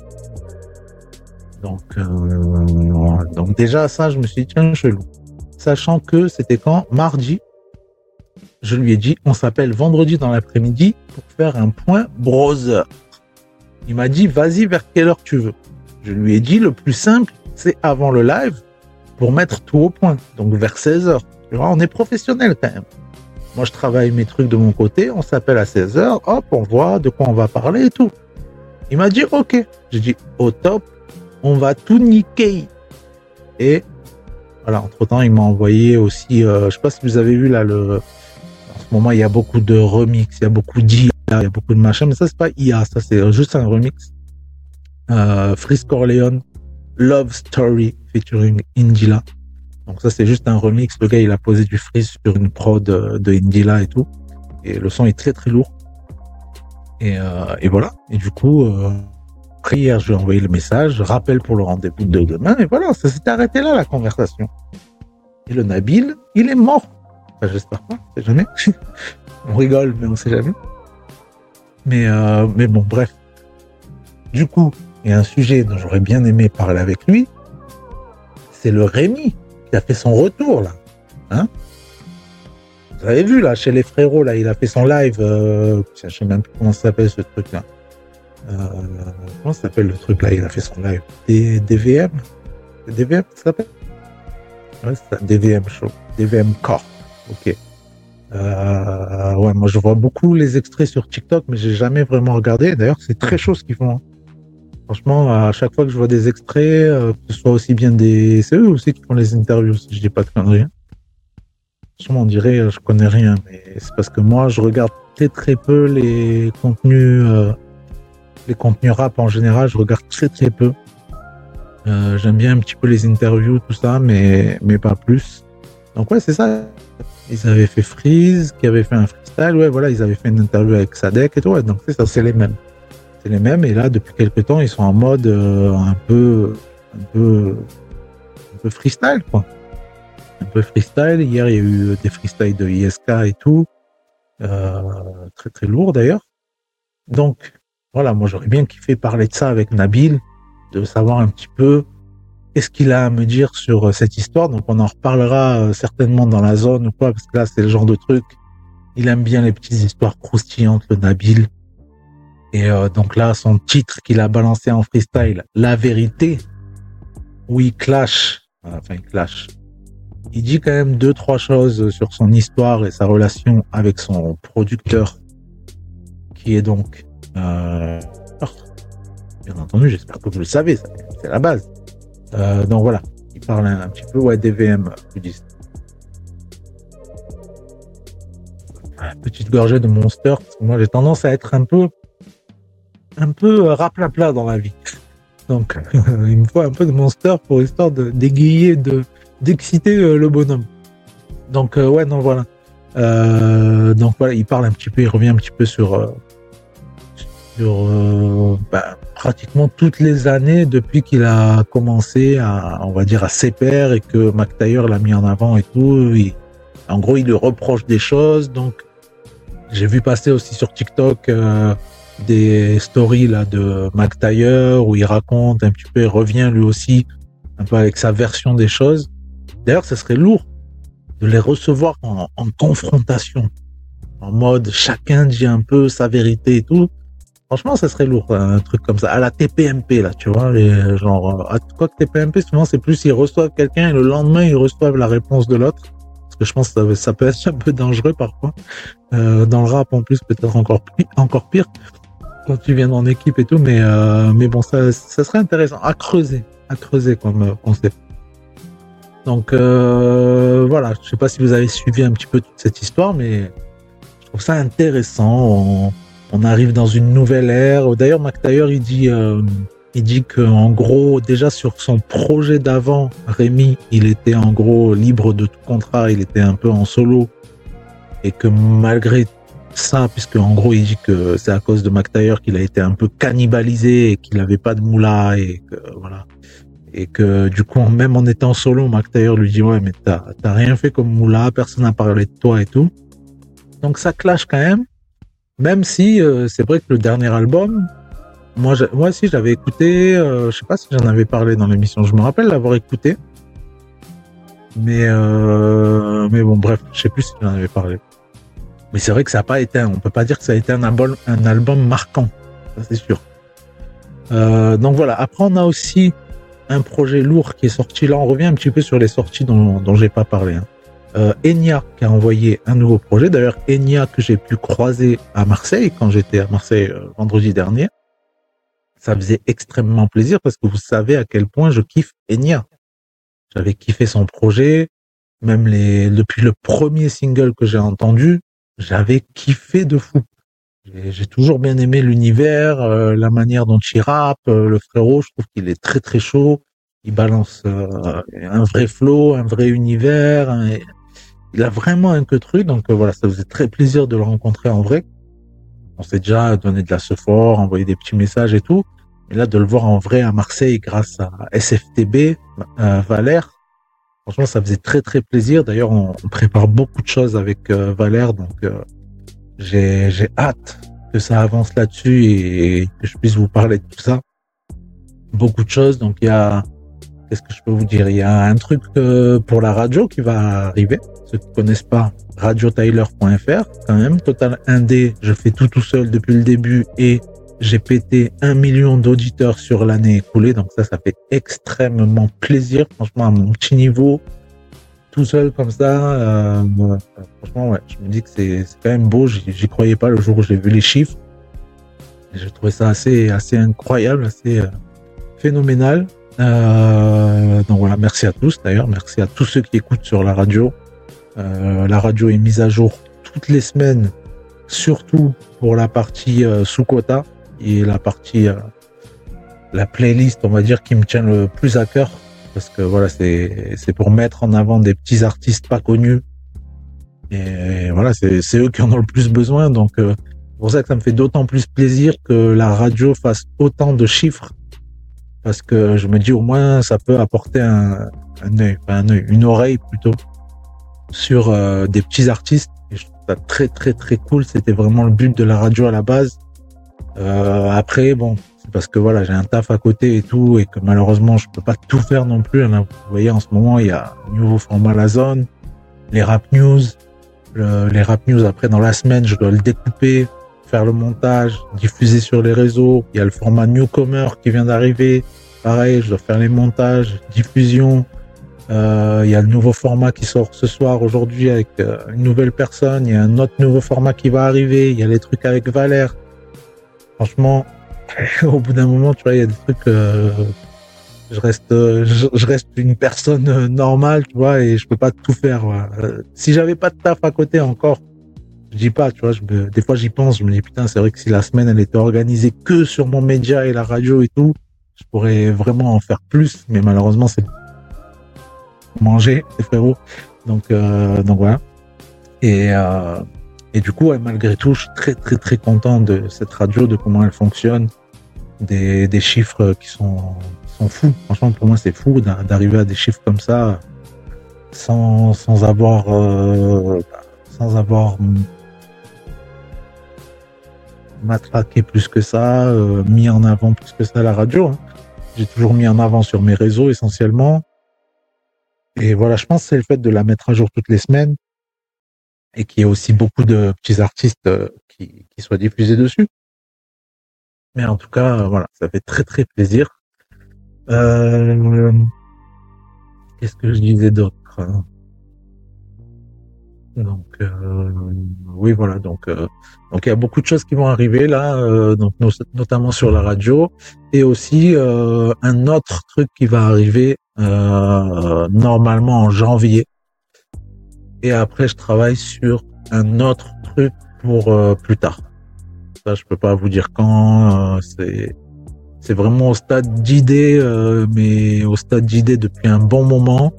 Donc, euh, voilà. Donc déjà ça, je me suis dit tiens chelou. Sachant que c'était quand mardi, je lui ai dit on s'appelle vendredi dans l'après-midi pour faire un point browser. Il m'a dit vas-y vers quelle heure tu veux. Je lui ai dit le plus simple c'est avant le live pour mettre tout au point. Donc vers seize heures. Tu vois, on est professionnel quand même. Moi, je travaille mes trucs de mon côté, on s'appelle à seize heures, hop, on voit de quoi on va parler et tout. Il m'a dit, ok. J'ai dit, au top, on va tout niquer. Et voilà, entre-temps, il m'a envoyé aussi, euh, je sais pas si vous avez vu là, le... en ce moment, il y a beaucoup de remix, il y a beaucoup d'I A, il y a beaucoup de machin, mais ça, c'est pas I A, ça, c'est juste un remix. Euh, Freeze Corleone, Love Story, featuring Indila. Donc ça, c'est juste un remix. Le gars, il a posé du freeze sur une prod de, de Indila et tout. Et le son est très, très lourd. Et, euh, et voilà. Et du coup, euh, après, hier, je lui ai envoyé le message, rappel pour le rendez-vous de demain. Et voilà, ça s'est arrêté là, la conversation. Et le Nabil, il est mort. Enfin, j'espère pas, on sait jamais. On rigole, mais on sait jamais. Mais, euh, mais bon, bref. Du coup, il y a un sujet dont j'aurais bien aimé parler avec lui. C'est le Rémi. Il a fait son retour là, hein. Vous avez vu là chez les frérots là, il a fait son live. Euh, je sais même plus comment ça s'appelle ce truc là. Euh, comment ça s'appelle le truc là? Il a fait son live. D- DVM, D V M ça s'appelle? Ouais, c'est ça, D V M show, D V M Corp. Ok. Euh, ouais, moi je vois beaucoup les extraits sur TikTok, mais j'ai jamais vraiment regardé. D'ailleurs, c'est très chaud ce qu'ils font. Hein. Franchement, à chaque fois que je vois des extraits, euh, que ce soit aussi bien des... C'est eux aussi qui font les interviews, si je dis pas de conneries. Franchement, on dirait, je connais rien, mais c'est parce que moi, je regarde très très peu les contenus, euh, les contenus rap en général, je regarde très très peu. Euh, j'aime bien un petit peu les interviews, tout ça, mais, mais pas plus. Donc ouais, c'est ça. Ils avaient fait Freeze, qui avait fait un freestyle. Ouais, voilà, ils avaient fait une interview avec Sadek et tout. Ouais, donc c'est ça, c'est les mêmes. C'est les mêmes. Et là, depuis quelques temps, ils sont en mode euh, un peu, un peu, un peu freestyle, quoi. Un peu freestyle. Hier, il y a eu des freestyles de I S K et tout. Euh, très très lourd d'ailleurs. Donc voilà, moi j'aurais bien kiffé parler de ça avec Nabil, de savoir un petit peu qu'est-ce qu'il a à me dire sur euh, cette histoire. Donc on en reparlera euh, certainement dans la zone ou quoi, parce que là c'est le genre de truc, il aime bien les petites histoires croustillantes, le Nabil. Et euh, donc là, son titre qu'il a balancé en freestyle, La Vérité, où il clash, enfin il clash, il dit quand même deux, trois choses sur son histoire et sa relation avec son producteur, qui est donc, euh, bien entendu, j'espère que vous le savez, ça, c'est la base. Euh, donc voilà, il parle un, un petit peu ouais, des V M bouddhistes. Petite gorgée de Monster, parce que moi j'ai tendance à être un peu, un peu raplapla dans la vie. Donc il me faut un peu de Monster pour histoire de d'égayer, de d'exciter euh, le bonhomme. Donc euh, ouais non voilà. Euh, donc voilà, il parle un petit peu, il revient un petit peu sur euh, sur euh, bah, pratiquement toutes les années depuis qu'il a commencé à, on va dire, à s'épaire et que McTayer l'a mis en avant et tout. Il, en gros, il lui reproche des choses. Donc j'ai vu passer aussi sur TikTok euh, des stories là de McTayer où il raconte un petit peu, il revient lui aussi un peu avec sa version des choses. D'ailleurs, ce serait lourd de les recevoir en, en confrontation, en mode chacun dit un peu sa vérité et tout. Franchement, ça serait lourd, un truc comme ça, à la T P M P là, tu vois, les, genre, à quoi que T P M P, souvent c'est plus ils reçoivent quelqu'un et le lendemain ils reçoivent la réponse de l'autre, parce que je pense que ça, ça peut être un peu dangereux parfois. Euh, dans le rap en plus, peut-être encore pire, encore pire quand tu viens en équipe et tout, mais euh, mais bon, ça, ça serait intéressant à creuser, à creuser comme euh, concept. Donc euh, voilà, je sais pas si vous avez suivi un petit peu toute cette histoire, mais je trouve ça intéressant. On, on arrive dans une nouvelle ère. D'ailleurs, McTayer, il dit, euh, il dit que en gros, déjà sur son projet d'avant, Rémi, il était en gros libre de tout contrat, il était un peu en solo, et que malgré ça, puisque en gros, il dit que c'est à cause de McTayer qu'il a été un peu cannibalisé et qu'il n'avait pas de moula et que voilà. Et que du coup, même en étant solo, McTayer lui dit ouais, mais t'as, t'as rien fait comme moula, personne n'a parlé de toi et tout. Donc ça clash quand même, même si euh, c'est vrai que le dernier album, moi, moi aussi j'avais écouté, euh, je sais pas si j'en avais parlé dans l'émission, je me rappelle l'avoir écouté, mais euh, mais bon bref, je sais plus si j'en avais parlé. Mais c'est vrai que ça a pas été, on peut pas dire que ça a été un album, un album marquant, ça c'est sûr. Euh, donc voilà. Après on a aussi un projet lourd qui est sorti. Là, on revient un petit peu sur les sorties dont, dont j'ai pas parlé. Hein. Euh, Enya qui a envoyé un nouveau projet. D'ailleurs, Enya que j'ai pu croiser à Marseille quand j'étais à Marseille euh, vendredi dernier. Ça faisait extrêmement plaisir parce que vous savez à quel point je kiffe Enya. J'avais kiffé son projet, même les depuis le premier single que j'ai entendu, j'avais kiffé de fou. J'ai, j'ai toujours bien aimé l'univers, euh, la manière dont il rappe, euh, le frérot, je trouve qu'il est très très chaud. Il balance euh, un vrai flow, un vrai univers. Un... Il a vraiment un que truc, donc euh, voilà, ça faisait très plaisir de le rencontrer en vrai. On s'est déjà donné de la support, envoyé des petits messages et tout. Et là, de le voir en vrai à Marseille grâce à S F T B, euh, Valère, franchement, ça faisait très très plaisir. D'ailleurs, on, on prépare beaucoup de choses avec euh, Valère, donc euh, j'ai, j'ai hâte que ça avance là-dessus et que je puisse vous parler de tout ça. Beaucoup de choses. Donc il y a, qu'est-ce que je peux vous dire, il y a un truc euh, pour la radio qui va arriver. Ceux qui connaissent pas, radio tyler point f r, quand même, Total Indé, je fais tout tout seul depuis le début et j'ai pété un million d'auditeurs sur l'année écoulée, donc ça, ça fait extrêmement plaisir, franchement, à mon petit niveau, tout seul comme ça, euh, euh, franchement, ouais, je me dis que c'est, c'est quand même beau, j'y, j'y croyais pas le jour où j'ai vu les chiffres, et j'ai trouvé ça assez, assez incroyable, assez euh, phénoménal, euh, donc voilà, merci à tous d'ailleurs, merci à tous ceux qui écoutent sur la radio, euh, la radio est mise à jour toutes les semaines, surtout pour la partie euh, sous quota. qui est la partie, euh, la playlist, on va dire, qui me tient le plus à cœur. Parce que voilà, c'est, c'est pour mettre en avant des petits artistes pas connus. Et voilà, c'est, c'est eux qui en ont le plus besoin. Donc, euh, c'est pour ça que ça me fait d'autant plus plaisir que la radio fasse autant de chiffres. Parce que je me dis, au moins, ça peut apporter un, un œil, enfin un œil, une oreille plutôt, sur euh, des petits artistes. Et je trouve ça très, très, très cool. C'était vraiment le but de la radio à la base. Euh, après, bon, c'est parce que voilà, j'ai un taf à côté et tout, et que malheureusement, je peux pas tout faire non plus. Hein. Vous voyez, en ce moment, il y a un nouveau format La Zone, les rap news, le, les rap news après dans la semaine, je dois le découper, faire le montage, diffuser sur les réseaux. Il y a le format Newcomer qui vient d'arriver. Pareil, je dois faire les montages, diffusion. Euh, il y a le nouveau format qui sort ce soir, aujourd'hui, avec euh, une nouvelle personne. Il y a un autre nouveau format qui va arriver. Il y a les trucs avec Valère. Franchement, au bout d'un moment, tu vois, il y a des trucs, euh, je reste, euh, je, je reste une personne euh, normale, tu vois, et je peux pas tout faire. Ouais. Euh, si j'avais pas de taf à côté encore, je dis pas, tu vois, je me, des fois j'y pense, je me dis putain, c'est vrai que si la semaine elle était organisée que sur mon média et la radio et tout, je pourrais vraiment en faire plus, mais malheureusement c'est manger, les frérots. Donc, euh, donc voilà. Et euh, Et du coup, ouais, malgré tout, je suis très très très content de cette radio, de comment elle fonctionne, des, des chiffres qui sont, qui sont fous. Franchement, pour moi, c'est fou d'arriver à des chiffres comme ça, sans sans avoir euh, sans avoir matraqué plus que ça, euh, mis en avant plus que ça la radio. Hein. J'ai toujours mis en avant sur mes réseaux essentiellement. Et voilà, je pense que c'est le fait de la mettre à jour toutes les semaines. Et qu'il y ait aussi beaucoup de petits artistes euh, qui, qui soient diffusés dessus. Mais en tout cas, euh, voilà, ça fait très très plaisir. Euh, qu'est-ce que je disais d'autre? Donc, euh, oui, voilà. Donc, euh, donc il y a beaucoup de choses qui vont arriver là, euh, donc notamment sur la radio, et aussi euh, un autre truc qui va arriver euh, normalement en janvier. Et après, je travaille sur un autre truc pour euh, plus tard. Ça, je peux pas vous dire quand. Euh, c'est c'est vraiment au stade d'idée, euh, mais au stade d'idée depuis un bon moment.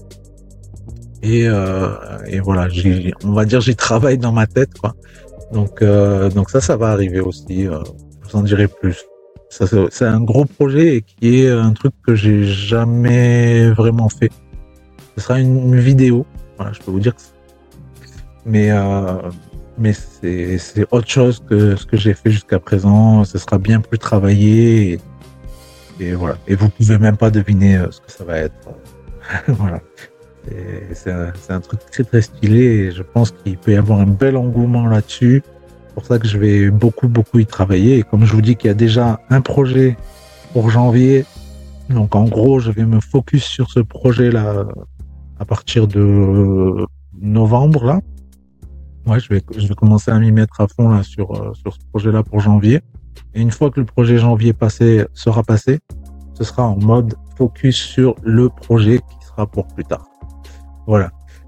Et euh, et voilà, j'y, on va dire, j'y travaille dans ma tête, quoi. Donc euh, donc ça, ça va arriver aussi. Euh, je vous en dirai plus. Ça, c'est, c'est un gros projet et qui est un truc que j'ai jamais vraiment fait. Ce sera une, une vidéo. Voilà, je peux vous dire que mais euh, mais c'est c'est autre chose que ce que j'ai fait jusqu'à présent. Ce sera bien plus travaillé et, et voilà. Et vous pouvez même pas deviner ce que ça va être. Voilà. Et c'est un, c'est un truc très très stylé et je pense qu'il peut y avoir un bel engouement là-dessus. C'est pour ça que je vais beaucoup beaucoup y travailler. Et comme je vous dis qu'il y a déjà un projet pour janvier, donc en gros je vais me focus sur ce projet-là à partir de novembre là. Ouais, je vais, je vais commencer à m'y mettre à fond là sur euh, sur ce projet-là pour janvier. Et une fois que le projet janvier passé sera passé, ce sera en mode focus sur le projet qui sera pour plus tard. Voilà.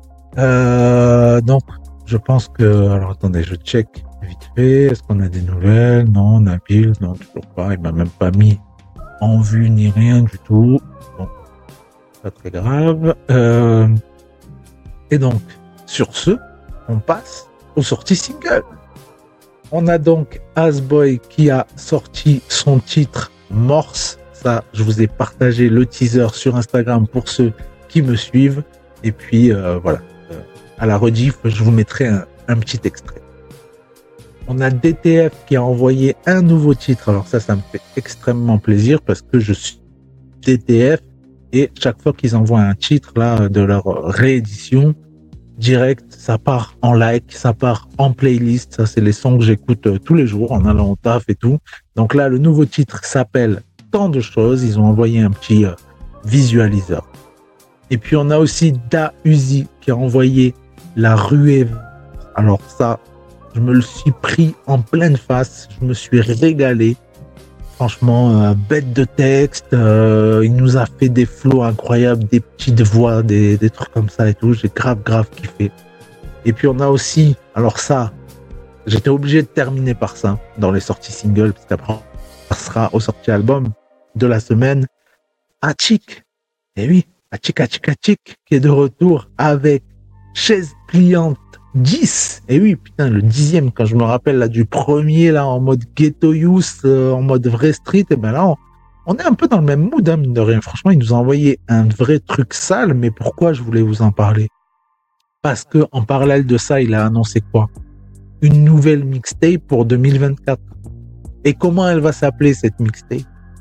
Euh, donc, je pense que, alors attendez, je check vite fait. Est-ce qu'on a des nouvelles? Non, Nabil, non, toujours pas. Il m'a même pas mis en vue ni rien du tout. Bon, pas très grave. Euh, et donc, sur ce, on passe aux sorties singles. On a donc Asboy qui a sorti son titre Morse. Ça, je vous ai partagé le teaser sur Instagram pour ceux qui me suivent. Et puis, euh, voilà. Euh, à la rediff, je vous mettrai un, un petit extrait. On a D T F qui a envoyé un nouveau titre. Alors ça, ça me fait extrêmement plaisir parce que je suis D T F et chaque fois qu'ils envoient un titre là de leur réédition, direct, ça part en like, ça part en playlist. Ça, c'est les sons que j'écoute euh, tous les jours en allant au taf et tout. Donc là, le nouveau titre s'appelle Tant de choses. Ils ont envoyé un petit euh, visualiseur. Et puis, on a aussi Da Uzi qui a envoyé La Ruée. Alors ça, je me le suis pris en pleine face. Je me suis régalé. Franchement, euh, bête de texte. Euh, il nous a fait des flows incroyables, des petites voix, des, des trucs comme ça et tout. J'ai grave, grave kiffé. Et puis, on a aussi... Alors ça, j'étais obligé de terminer par ça dans les sorties singles. Parce qu'après, ça sera au sorti album de la semaine. Attic, et oui, Attic, Attic, Attic, qui est de retour avec Chaise Pliante dix. Et oui, putain, le dixième, quand je me rappelle là du premier, là, en mode ghetto youth, euh, en mode vrai street, et ben là, on, on est un peu dans le même mood, hein, mine de rien. Franchement, il nous a envoyé un vrai truc sale, mais pourquoi je voulais vous en parler? Parce que, en parallèle de ça, il a annoncé quoi? Une nouvelle mixtape pour deux mille vingt-quatre. Et comment elle va s'appeler, cette mixtape?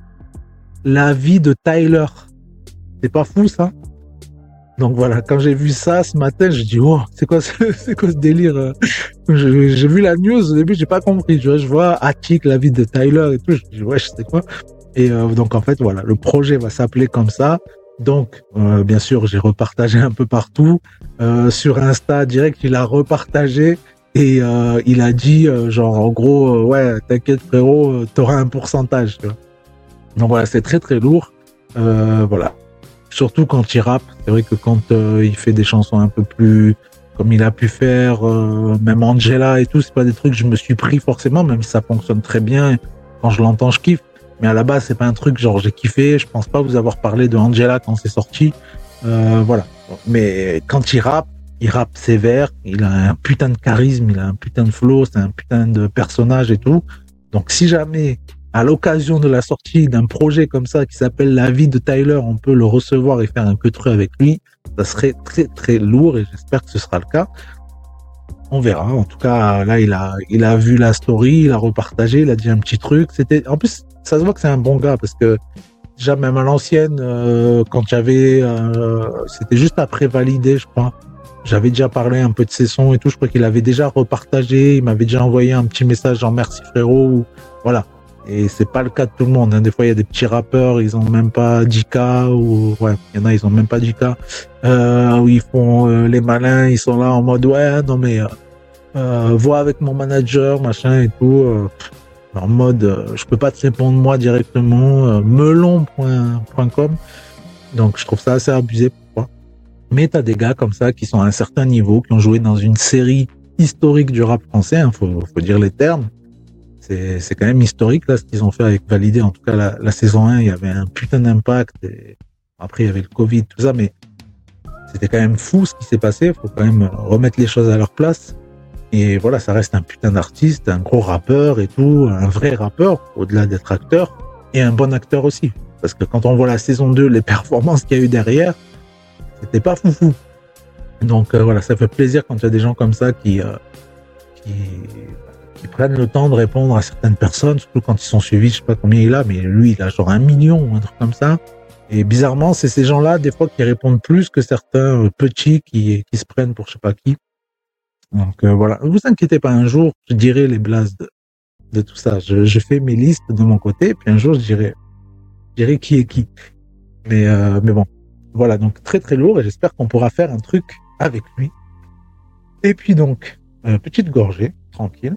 La vie de Tyler. C'est pas fou, ça? Donc voilà, quand j'ai vu ça ce matin, j'ai dit, oh, c'est quoi, ce, c'est quoi ce délire? J'ai, j'ai vu la news, au début, j'ai pas compris. Tu vois, je vois Attic, la vie de Tyler et tout. Je dis, ouais, je sais quoi. Et euh, donc, en fait, voilà, le projet va s'appeler comme ça. Donc, euh, bien sûr, j'ai repartagé un peu partout. Euh, sur Insta, direct, il a repartagé. Et euh, il a dit, euh, genre, en gros, euh, ouais, t'inquiète, frérot, euh, t'auras un pourcentage. Tu vois. Donc voilà, c'est très, très lourd. Euh, voilà. Surtout quand il rappe. C'est vrai que quand euh, il fait des chansons un peu plus comme il a pu faire, euh, même Angela et tout, c'est pas des trucs que je me suis pris forcément, même si ça fonctionne très bien. Quand je l'entends, je kiffe. Mais à la base, c'est pas un truc genre j'ai kiffé. Je pense pas vous avoir parlé de Angela quand c'est sorti. Euh, voilà. Mais quand il rappe, il rappe sévère. Il a un putain de charisme, il a un putain de flow, c'est un putain de personnage et tout. Donc si jamais à l'occasion de la sortie d'un projet comme ça qui s'appelle La vie de Tyler, on peut le recevoir et faire un queutru avec lui, ça serait très très lourd et j'espère que ce sera le cas. On verra. En tout cas, là, il a, il a vu la story, il a repartagé, il a dit un petit truc. C'était, en plus, ça se voit que c'est un bon gars parce que déjà même à l'ancienne, euh, quand j'avais, euh, c'était juste après validé, je crois. J'avais déjà parlé un peu de ses sons et tout. Je crois qu'il avait déjà repartagé. Il m'avait déjà envoyé un petit message genre merci frérot. Ou, voilà. Et c'est pas le cas de tout le monde. Hein. Des fois, il y a des petits rappeurs, ils ont même pas dix K ou ouais, il y en a, ils ont même pas dix K. Euh, où ils font euh, les malins, ils sont là en mode ouais, non mais euh, euh, vois avec mon manager, machin et tout. Euh, en mode, euh, je peux pas te répondre moi directement. Euh, melon point com. Donc, je trouve ça assez abusé. Pourquoi? Mais t'as des gars comme ça qui sont à un certain niveau, qui ont joué dans une série historique du rap français. Hein, faut, faut dire les termes. C'est, c'est quand même historique, là, ce qu'ils ont fait avec Validé. En tout cas, la, la saison un, il y avait un putain d'impact. Et après, il y avait le Covid, tout ça, mais c'était quand même fou ce qui s'est passé. Il faut quand même remettre les choses à leur place. Et voilà, ça reste un putain d'artiste, un gros rappeur et tout, un vrai rappeur, au-delà d'être acteur, et un bon acteur aussi. Parce que quand on voit la saison deux, les performances qu'il y a eu derrière, c'était pas foufou. Donc euh, voilà, ça fait plaisir quand il y a des gens comme ça qui... Euh, qui qui prennent le temps de répondre à certaines personnes, surtout quand ils sont suivis, je sais pas combien il a, mais lui, il a genre un million ou un truc comme ça. Et bizarrement, c'est ces gens-là, des fois, qui répondent plus que certains petits qui, qui se prennent pour je sais pas qui. Donc euh, voilà, ne vous inquiétez pas, un jour, je dirai les blases de, de tout ça. Je, je fais mes listes de mon côté, puis un jour, je dirai, je dirai qui est qui. Mais, euh, mais bon, voilà, donc très très lourd, et j'espère qu'on pourra faire un truc avec lui. Et puis donc, euh, petite gorgée, tranquille.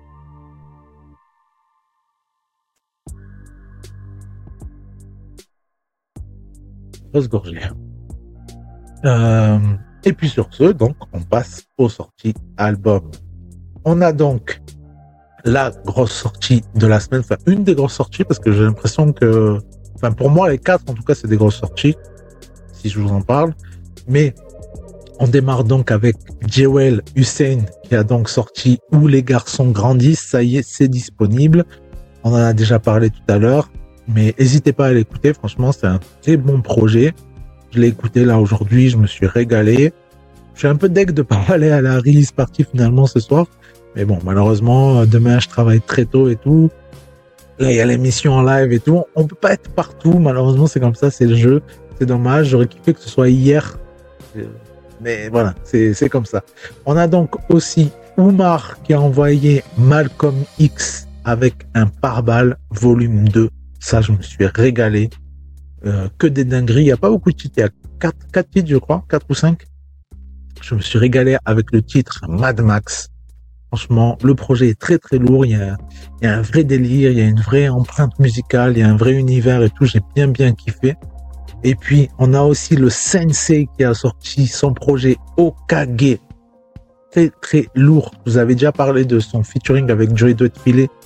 Grosse gorgée. Euh, et puis sur ce, donc, on passe aux sorties albums. On a donc la grosse sortie de la semaine, enfin une des grosses sorties, parce que j'ai l'impression que, enfin pour moi les quatre en tout cas c'est des grosses sorties, si je vous en parle. Mais on démarre donc avec Jewel Hussein qui a donc sorti Où les garçons grandissent. Ça y est, c'est disponible. On en a déjà parlé tout à l'heure. Mais n'hésitez pas à l'écouter, franchement, c'est un très bon projet. Je l'ai écouté là aujourd'hui, je me suis régalé. Je suis un peu deg de pas aller à la release party finalement ce soir. Mais bon, malheureusement, demain je travaille très tôt et tout. Là, il y a l'émission en live et tout. On peut pas être partout, malheureusement, c'est comme ça, c'est le jeu. C'est dommage, j'aurais kiffé que ce soit hier. Mais voilà, c'est, c'est comme ça. On a donc aussi Oumar qui a envoyé Malcolm X avec un pare-balles volume deux. Ça, je me suis régalé. Euh, que des dingueries. Il n'y a pas beaucoup de titres. Il y a quatre, quatre titres, je crois. quatre ou cinq. Je me suis régalé avec le titre Mad Max. Franchement, le projet est très, très lourd. Il y a, il y a un vrai délire. Il y a une vraie empreinte musicale. Il y a un vrai univers et tout. J'ai bien, bien kiffé. Et puis, on a aussi le Sensei qui a sorti son projet Okage. Très, très lourd. Vous avez déjà parlé de son featuring avec Joey Doitfilet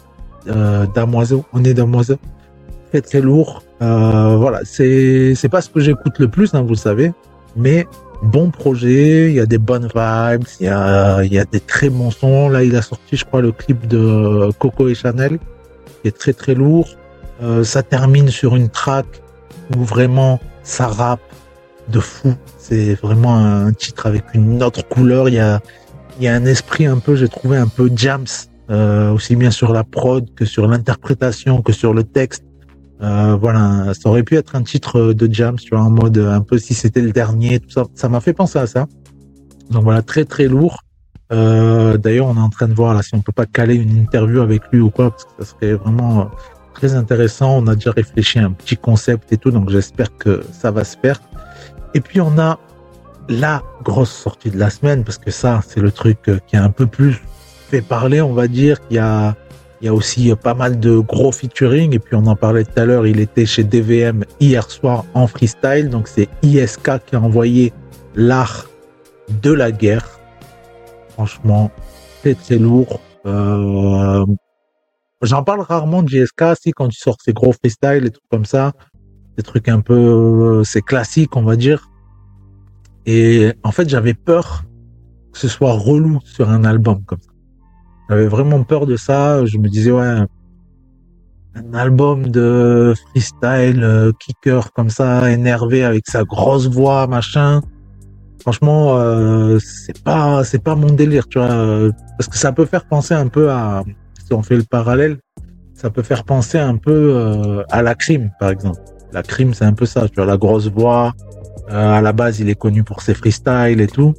euh, Damoiseau, on est Damoiseau. Très très lourd. Euh, voilà, c'est c'est pas ce que j'écoute le plus, hein, vous le savez, mais bon projet, il y a des bonnes vibes, il y a il y a des très bons sons. Là, il a sorti, je crois, le clip de Coco et Chanel, qui est très très lourd. Euh, ça termine sur une track où vraiment ça rappe de fou. C'est vraiment un titre avec une autre couleur. Il y a il y a un esprit un peu, j'ai trouvé un peu Jams, euh, aussi bien sur la prod que sur l'interprétation que sur le texte. Euh, voilà, ça aurait pu être un titre de Jams, tu vois, en mode un peu si c'était le dernier, tout ça. Ça m'a fait penser à ça. Donc voilà, très très lourd. Euh, d'ailleurs, on est en train de voir là si on peut pas caler une interview avec lui ou quoi, parce que ça serait vraiment euh, très intéressant. On a déjà réfléchi à un petit concept et tout, donc j'espère que ça va se faire. Et puis on a la grosse sortie de la semaine, parce que ça, c'est le truc qui a un peu plus fait parler, on va dire. Il y a, il y a aussi pas mal de gros featuring, et puis on en parlait tout à l'heure, il était chez D V M hier soir en freestyle, donc c'est I S K qui a envoyé l'art de la guerre. Franchement, c'est très lourd. Euh, j'en parle rarement de J S K, si, quand il sort ses gros freestyles et tout comme ça, des trucs un peu, c'est classique, on va dire. Et en fait, j'avais peur que ce soit relou sur un album comme ça. J'avais vraiment peur de ça. Je me disais, ouais, un album de freestyle, euh, kicker comme ça, énervé avec sa grosse voix, machin. Franchement, euh, c'est pas, c'est pas mon délire, tu vois. Parce que ça peut faire penser un peu à, si on fait le parallèle, ça peut faire penser un peu euh, à la Crime, par exemple. La Crime, c'est un peu ça, tu vois, la grosse voix. Euh, à la base, il est connu pour ses freestyles et tout.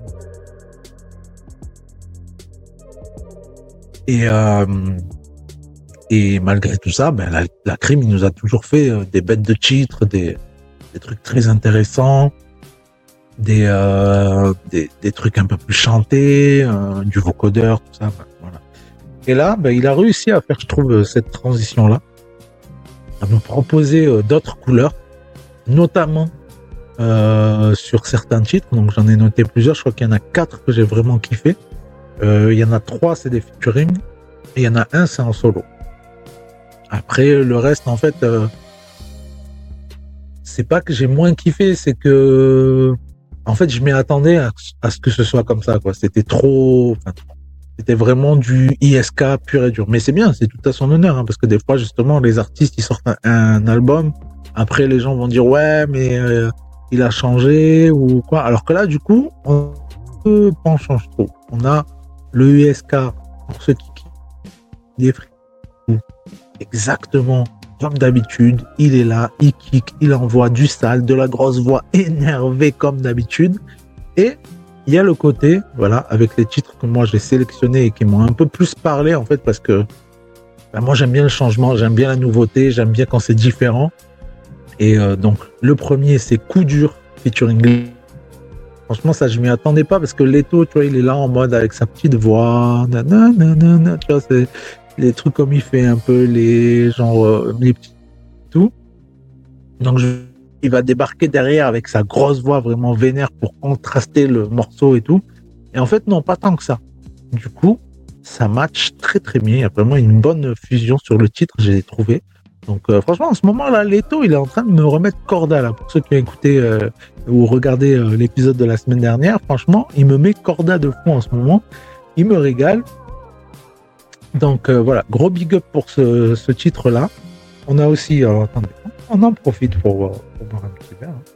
Et, euh, et malgré tout ça, ben, la, la Crime, il nous a toujours fait euh, des bêtes de titres, des, des trucs très intéressants, des, euh, des, des trucs un peu plus chantés, euh, du vocodeur, tout ça. Ben, voilà. Et là, ben, il a réussi à faire, je trouve, cette transition-là, à nous proposer euh, d'autres couleurs, notamment Euh, sur certains titres. Donc j'en ai noté plusieurs, je crois qu'il y en a quatre que j'ai vraiment kiffé. Euh, il y en a trois, c'est des featuring, et il y en a un, c'est en solo. Après, le reste, en fait, euh, c'est pas que j'ai moins kiffé, c'est que, en fait, je m'y attendais à, à ce que ce soit comme ça, quoi. C'était trop, enfin, c'était vraiment du I S K pur et dur. Mais c'est bien, c'est tout à son honneur, hein, parce que des fois, justement, les artistes, ils sortent un, un album, après, les gens vont dire, ouais, mais euh, il a changé ou quoi. Alors que là, du coup, on peut pas en changer trop. On a le U S K pour ceux qui kiffent des exactement comme d'habitude. Il est là, il kick, il envoie du sale, de la grosse voix énervée comme d'habitude. Et il y a le côté, voilà, avec les titres que moi j'ai sélectionnés et qui m'ont un peu plus parlé en fait, parce que ben, moi j'aime bien le changement, j'aime bien la nouveauté, j'aime bien quand c'est différent. Et euh, donc, le premier, c'est Coup dur, featuring. Franchement, ça, je m'y attendais pas, parce que Leto, tu vois, il est là en mode avec sa petite voix, nanana, tu vois, c'est les trucs comme il fait un peu, les genre, euh, les petits, tout. Donc, je, il va débarquer derrière avec sa grosse voix vraiment vénère pour contraster le morceau et tout. Et en fait, non, pas tant que ça. Du coup, ça match très très bien. Il y a vraiment une bonne fusion sur le titre, j'ai trouvé. Donc euh, franchement, en ce moment-là, Leto, il est en train de me remettre corda, là. Pour ceux qui ont écouté euh, ou regardé euh, l'épisode de la semaine dernière, franchement, il me met corda de fou en ce moment. Il me régale. Donc euh, voilà, gros big up pour ce, ce titre-là. On a aussi... Euh, attendez, on en profite pour, euh, pour boire un petit verre. Hein.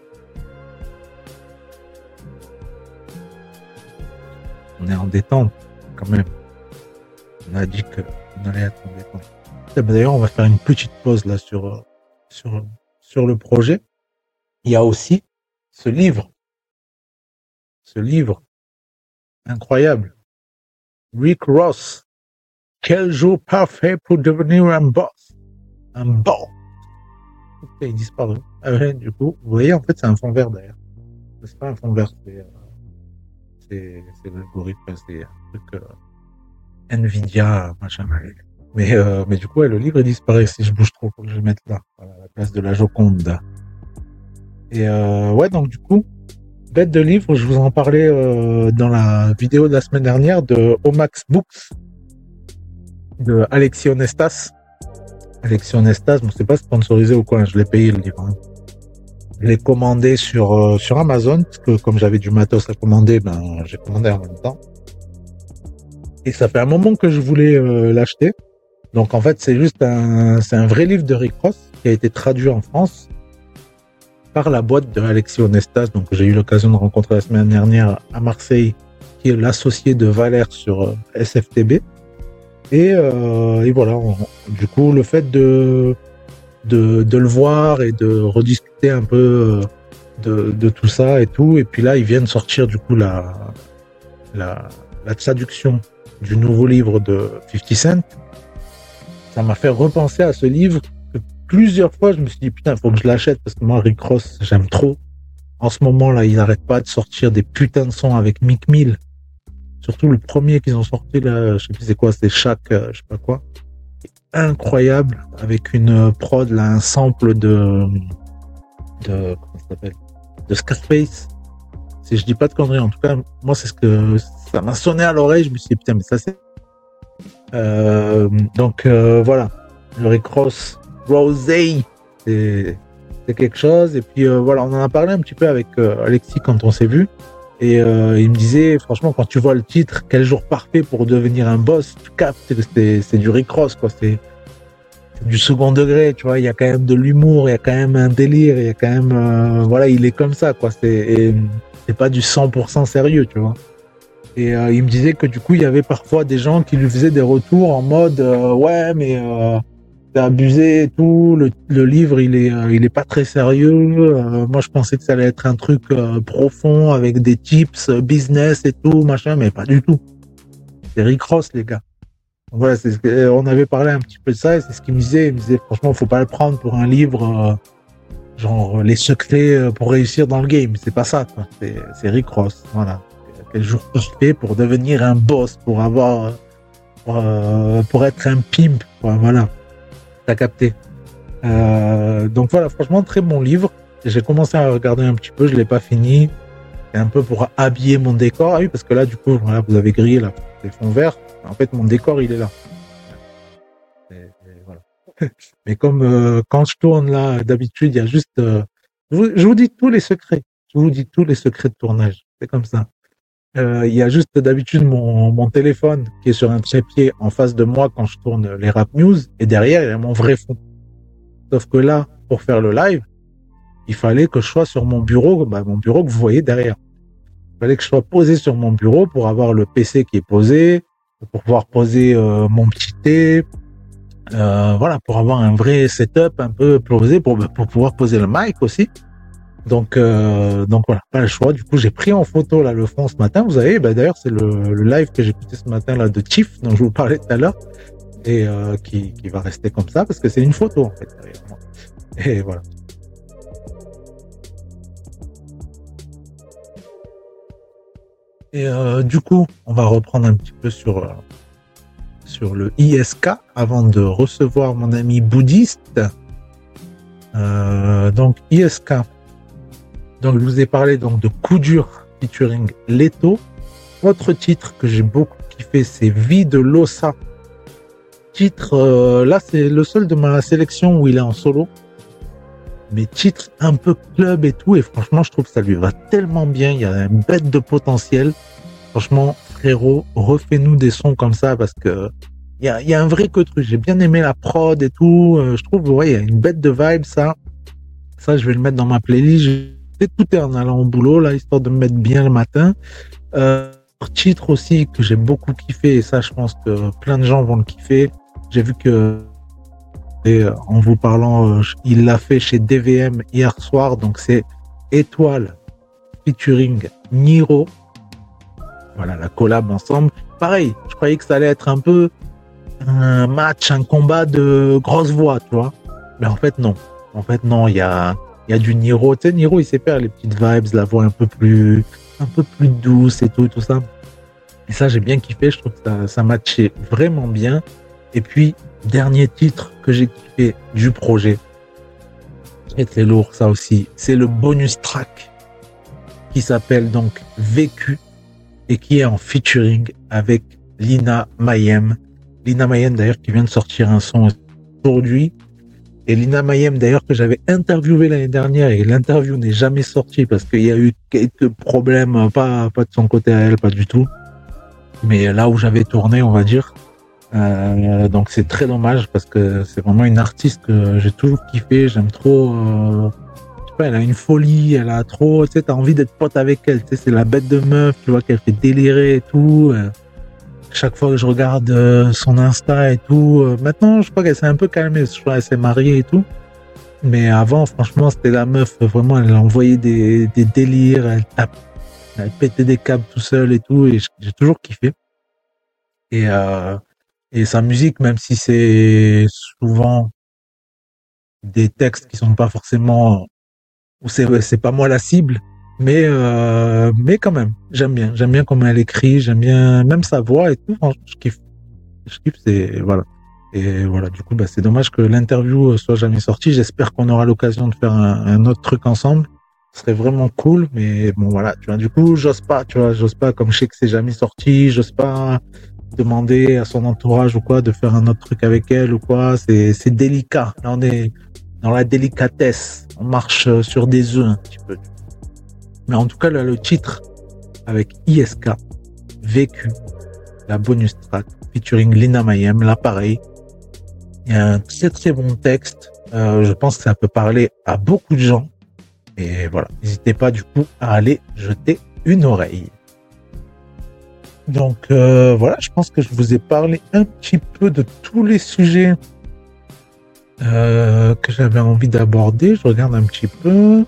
On est en détente, quand même. On a dit qu'on allait être en détente. D'ailleurs, on va faire une petite pause là sur, sur, sur le projet. Il y a aussi ce livre. Ce livre incroyable. Rick Ross. Quel jour parfait pour devenir un boss. Un boss. Ok, il disparaît. Ah ouais, du coup, vous voyez, en fait, c'est un fond vert d'ailleurs. C'est pas un fond vert, c'est, euh, c'est, c'est l'algorithme, c'est un truc euh, Nvidia, machin. Mais, euh, mais du coup, ouais, le livre il disparaît si je bouge trop. Faut que je le mette là, à la place de la Joconde. Et euh, ouais, donc du coup, bête de livre, je vous en parlais euh, dans la vidéo de la semaine dernière de Omax Books. de Alexis Onestas. Alexis Onestas, bon, c'est pas sponsorisé ou quoi, hein, je l'ai payé le livre. Hein. Je l'ai commandé sur, euh, sur Amazon, parce que comme j'avais du matos à commander, ben, j'ai commandé en même temps. Et ça fait un moment que je voulais euh, l'acheter. Donc en fait, c'est juste un, c'est un vrai livre de Rick Ross qui a été traduit en France par la boîte de Alexis Onestas, donc j'ai eu l'occasion de rencontrer la semaine dernière à Marseille, qui est l'associé de Valère sur euh, S F T B. Et, euh, et voilà, on, du coup, le fait de, de, de le voir et de rediscuter un peu de, de tout ça et tout, et puis là, ils viennent sortir du coup la, la, la traduction du nouveau livre de fifty Cent. Ça m'a fait repenser à ce livre que plusieurs fois, je me suis dit, putain, il faut que je l'achète parce que moi, Rick Ross, j'aime trop. En ce moment, là, ils n'arrêtent pas de sortir des putains de sons avec Meek Mill. Surtout le premier qu'ils ont sorti, là, je sais plus c'est quoi, c'est Shaq, euh, je sais pas quoi. Incroyable, avec une prod, là, un sample de, de, comment ça s'appelle? De Scarface. Si je dis pas de conneries, en tout cas, moi, c'est ce que, ça m'a sonné à l'oreille, je me suis dit, putain, mais ça, c'est, euh, donc, euh, voilà. Le Rick Ross, Rosé, c'est, c'est quelque chose. Et puis, euh, voilà, on en a parlé un petit peu avec euh, Alexis quand on s'est vu. Et euh, il me disait, franchement, quand tu vois le titre, quel jour parfait pour devenir un boss, tu captes que c'est, c'est du Rick Ross, quoi. C'est, c'est du second degré, tu vois. Il y a quand même de l'humour, il y a quand même un délire, il y a quand même, euh, voilà, il est comme ça, quoi. C'est, et, c'est pas du cent pour cent sérieux, tu vois. Et euh, il me disait que du coup, il y avait parfois des gens qui lui faisaient des retours en mode, euh, ouais, mais euh, t'as abusé et tout. Le, le livre, il est, euh, il est pas très sérieux. Euh, moi, je pensais que ça allait être un truc euh, profond avec des tips euh, business et tout, machin, mais pas du tout. C'est Rick Ross, les gars. Donc, voilà, c'est ce que, on avait parlé un petit peu de ça et c'est ce qu'il me disait. Il me disait, franchement, faut pas le prendre pour un livre euh, genre les secrets pour réussir dans le game. C'est pas ça, quoi. C'est, c'est Rick Ross, voilà. Quel jour parfait pour devenir un boss, pour avoir, pour, euh, pour être un pimp, quoi, voilà. T'as capté. Euh, donc voilà, franchement, très bon livre. J'ai commencé à regarder un petit peu, je l'ai pas fini. C'est un peu pour habiller mon décor. Ah oui, parce que là, du coup, voilà, vous avez grillé là, les fonds verts. En fait, mon décor, il est là. Et, et voilà. Mais comme euh, quand je tourne là, d'habitude, il y a juste. Euh, je, vous, je vous dis tous les secrets. Je vous dis tous les secrets de tournage. C'est comme ça. Euh, il y a juste d'habitude mon, mon téléphone qui est sur un trépied en face de moi quand je tourne les rap news et derrière il y a mon vrai fond. Sauf que là, pour faire le live, il fallait que je sois sur mon bureau, bah, mon bureau que vous voyez derrière. Il fallait que je sois posé sur mon bureau pour avoir le P C qui est posé, pour pouvoir poser euh, mon petit thé, euh, voilà, pour avoir un vrai setup un peu posé, pour, pour pouvoir poser le mic aussi. Donc, euh, donc voilà, pas le choix. Du coup, j'ai pris en photo là le fond ce matin. Vous avez, bah, d'ailleurs, c'est le, le live que j'ai écouté ce matin là de Chief, dont je vous parlais tout à l'heure, et euh, qui, qui va rester comme ça parce que c'est une photo en fait derrière moi. Et voilà. Et euh, du coup, on va reprendre un petit peu sur euh, sur le I S K avant de recevoir mon ami bouddhiste. Euh, donc I S K. Donc, je vous ai parlé donc de Coup dur featuring Leto. Autre titre que j'ai beaucoup kiffé, c'est Vie de Losa. Titre, euh, là, c'est le seul de ma sélection où il est en solo. Mais titre un peu club et tout. Et franchement, je trouve que ça lui va tellement bien. Il y a une bête de potentiel. Franchement, frérot, refais-nous des sons comme ça parce que il y a, il y a un vrai que truc. J'ai bien aimé la prod et tout. Euh, je trouve, ouais, il y a une bête de vibe, ça. Ça, je vais le mettre dans ma playlist. Tout est en allant au boulot, là, histoire de me mettre bien le matin. Euh, titre aussi que j'ai beaucoup kiffé, et ça, je pense que plein de gens vont le kiffer. J'ai vu que, et en vous parlant, il l'a fait chez D V M hier soir, donc c'est Étoile featuring Niro. Voilà, la collab ensemble. Pareil, je croyais que ça allait être un peu un match, un combat de grosse voix, tu vois. Mais en fait, non. En fait, non, il y a, il y a du Niro. Tu sais, Niro, il sait faire les petites vibes, la voix un peu plus, un peu plus douce et tout, tout ça. Et ça, j'ai bien kiffé. Je trouve que ça, ça matchait vraiment bien. Et puis, dernier titre que j'ai kiffé du projet. Et c'est lourd, ça aussi. C'est le bonus track qui s'appelle donc Vécu et qui est en featuring avec Lina Mayem. Lina Mayem d'ailleurs qui vient de sortir un son aujourd'hui. Et Lina Mayem d'ailleurs que j'avais interviewé l'année dernière et l'interview n'est jamais sortie parce qu'il y a eu quelques problèmes, pas, pas de son côté à elle, pas du tout. Mais là où j'avais tourné, on va dire. Euh, donc c'est très dommage parce que c'est vraiment une artiste que j'ai toujours kiffé. J'aime trop. Euh, je sais pas, elle a une folie, elle a trop. Tu sais, t'as envie d'être pote avec elle. Tu sais, c'est la bête de meuf. Tu vois qu'elle fait délirer et tout. Euh, chaque fois que je regarde euh, son Insta et tout. Euh, maintenant, je crois qu'elle s'est un peu calmée. Je crois qu'elle s'est mariée et tout. Mais avant, franchement, c'était la meuf. Vraiment, elle envoyait des, des délires. Elle tape, elle pétait des câbles tout seul et tout. Et j'ai toujours kiffé. Et euh, Et sa musique, même si c'est souvent des textes qui sont pas forcément, ou c'est c'est pas moi la cible, mais euh, mais quand même, j'aime bien, j'aime bien comment elle écrit, j'aime bien même sa voix et tout. Franchement, je kiffe, je kiffe, c'est voilà. Et voilà, du coup, bah c'est dommage que l'interview soit jamais sortie. J'espère qu'on aura l'occasion de faire un, un autre truc ensemble. Ce serait vraiment cool, mais bon voilà, tu vois. Du coup, j'ose pas, tu vois, j'ose pas, comme je sais que c'est jamais sorti, j'ose pas demander à son entourage ou quoi de faire un autre truc avec elle ou quoi. C'est c'est délicat. Là, on est dans la délicatesse. On marche sur des œufs un petit peu. Mais en tout cas, là, le titre avec I S K, Vécu, la bonus track featuring Lina Mayem, là pareil. Il y a un très très bon texte. Euh, je pense que ça peut parler à beaucoup de gens. Et voilà, n'hésitez pas du coup à aller jeter une oreille. Donc euh, voilà, je pense que je vous ai parlé un petit peu de tous les sujets euh, que j'avais envie d'aborder. Je regarde un petit peu.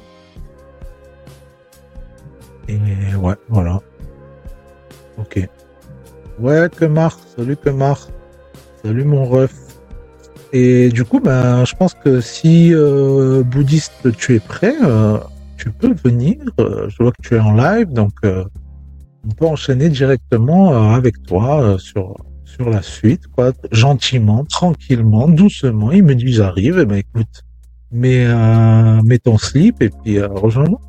Et ouais, voilà. Ok. Ouais, Kemar, salut Kemar. Salut mon ref. Et du coup, ben, je pense que si euh, bouddhiste, tu es prêt, euh, tu peux venir. Euh, je vois que tu es en live, donc euh, on peut enchaîner directement euh, avec toi euh, sur sur la suite, quoi, gentiment, tranquillement, doucement. Il me dit j'arrive, et ben écoute, mets euh, mets ton slip et puis euh, rejoins-moi.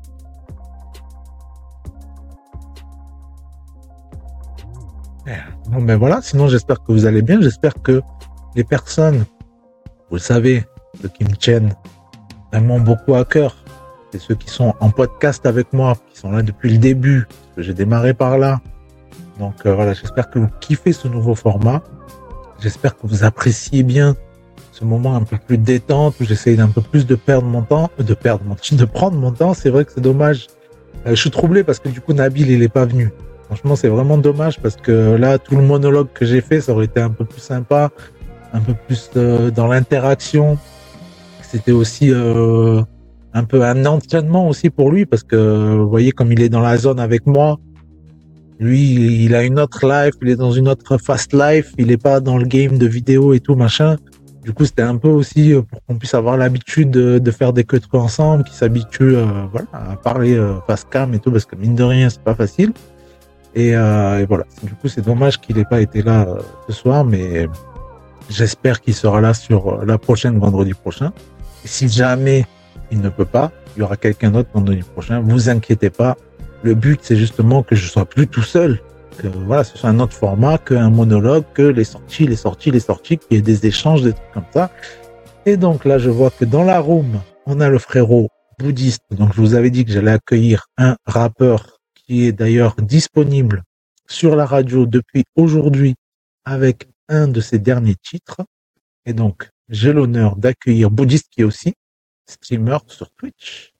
Bon ben voilà. Sinon, j'espère que vous allez bien. J'espère que les personnes, vous le savez, ceux qui me tiennent vraiment beaucoup à cœur, c'est ceux qui sont en podcast avec moi, qui sont là depuis le début, parce que j'ai démarré par là. Donc euh, voilà, j'espère que vous kiffez ce nouveau format. J'espère que vous appréciez bien ce moment un peu plus détente où j'essaye d'un peu plus de perdre mon temps, de perdre mon de prendre mon temps. C'est vrai que c'est dommage. Euh, je suis troublé parce que du coup Nabil il est pas venu. Franchement, c'est vraiment dommage parce que là, tout le monologue que j'ai fait, ça aurait été un peu plus sympa, un peu plus euh, dans l'interaction. C'était aussi euh, un peu un entraînement aussi pour lui parce que vous voyez comme il est dans la zone avec moi. Lui, il a une autre life, il est dans une autre fast life, il est pas dans le game de vidéo et tout machin. Du coup, c'était un peu aussi pour qu'on puisse avoir l'habitude de, de faire des queues ensemble, qu'il s'habitue euh, voilà, à parler euh, face cam et tout parce que mine de rien, c'est pas facile. Et, euh, et voilà. Du coup, c'est dommage qu'il n'ait pas été là euh, ce soir, mais j'espère qu'il sera là sur euh, la prochaine vendredi prochain. Et si jamais il ne peut pas, il y aura quelqu'un d'autre vendredi prochain. Vous inquiétez pas. Le but, c'est justement que je sois plus tout seul. Que voilà, ce soit un autre format, qu'un monologue, que les sorties, les sorties, les sorties, qu'il y ait des échanges, des trucs comme ça. Et donc là, je vois que dans la room, on a le frérot bouddhiste. Donc je vous avais dit que j'allais accueillir un rappeur qui est d'ailleurs disponible sur la radio depuis aujourd'hui avec un de ses derniers titres. Et donc, j'ai l'honneur d'accueillir Bouddhiste qui est aussi streamer sur Twitch.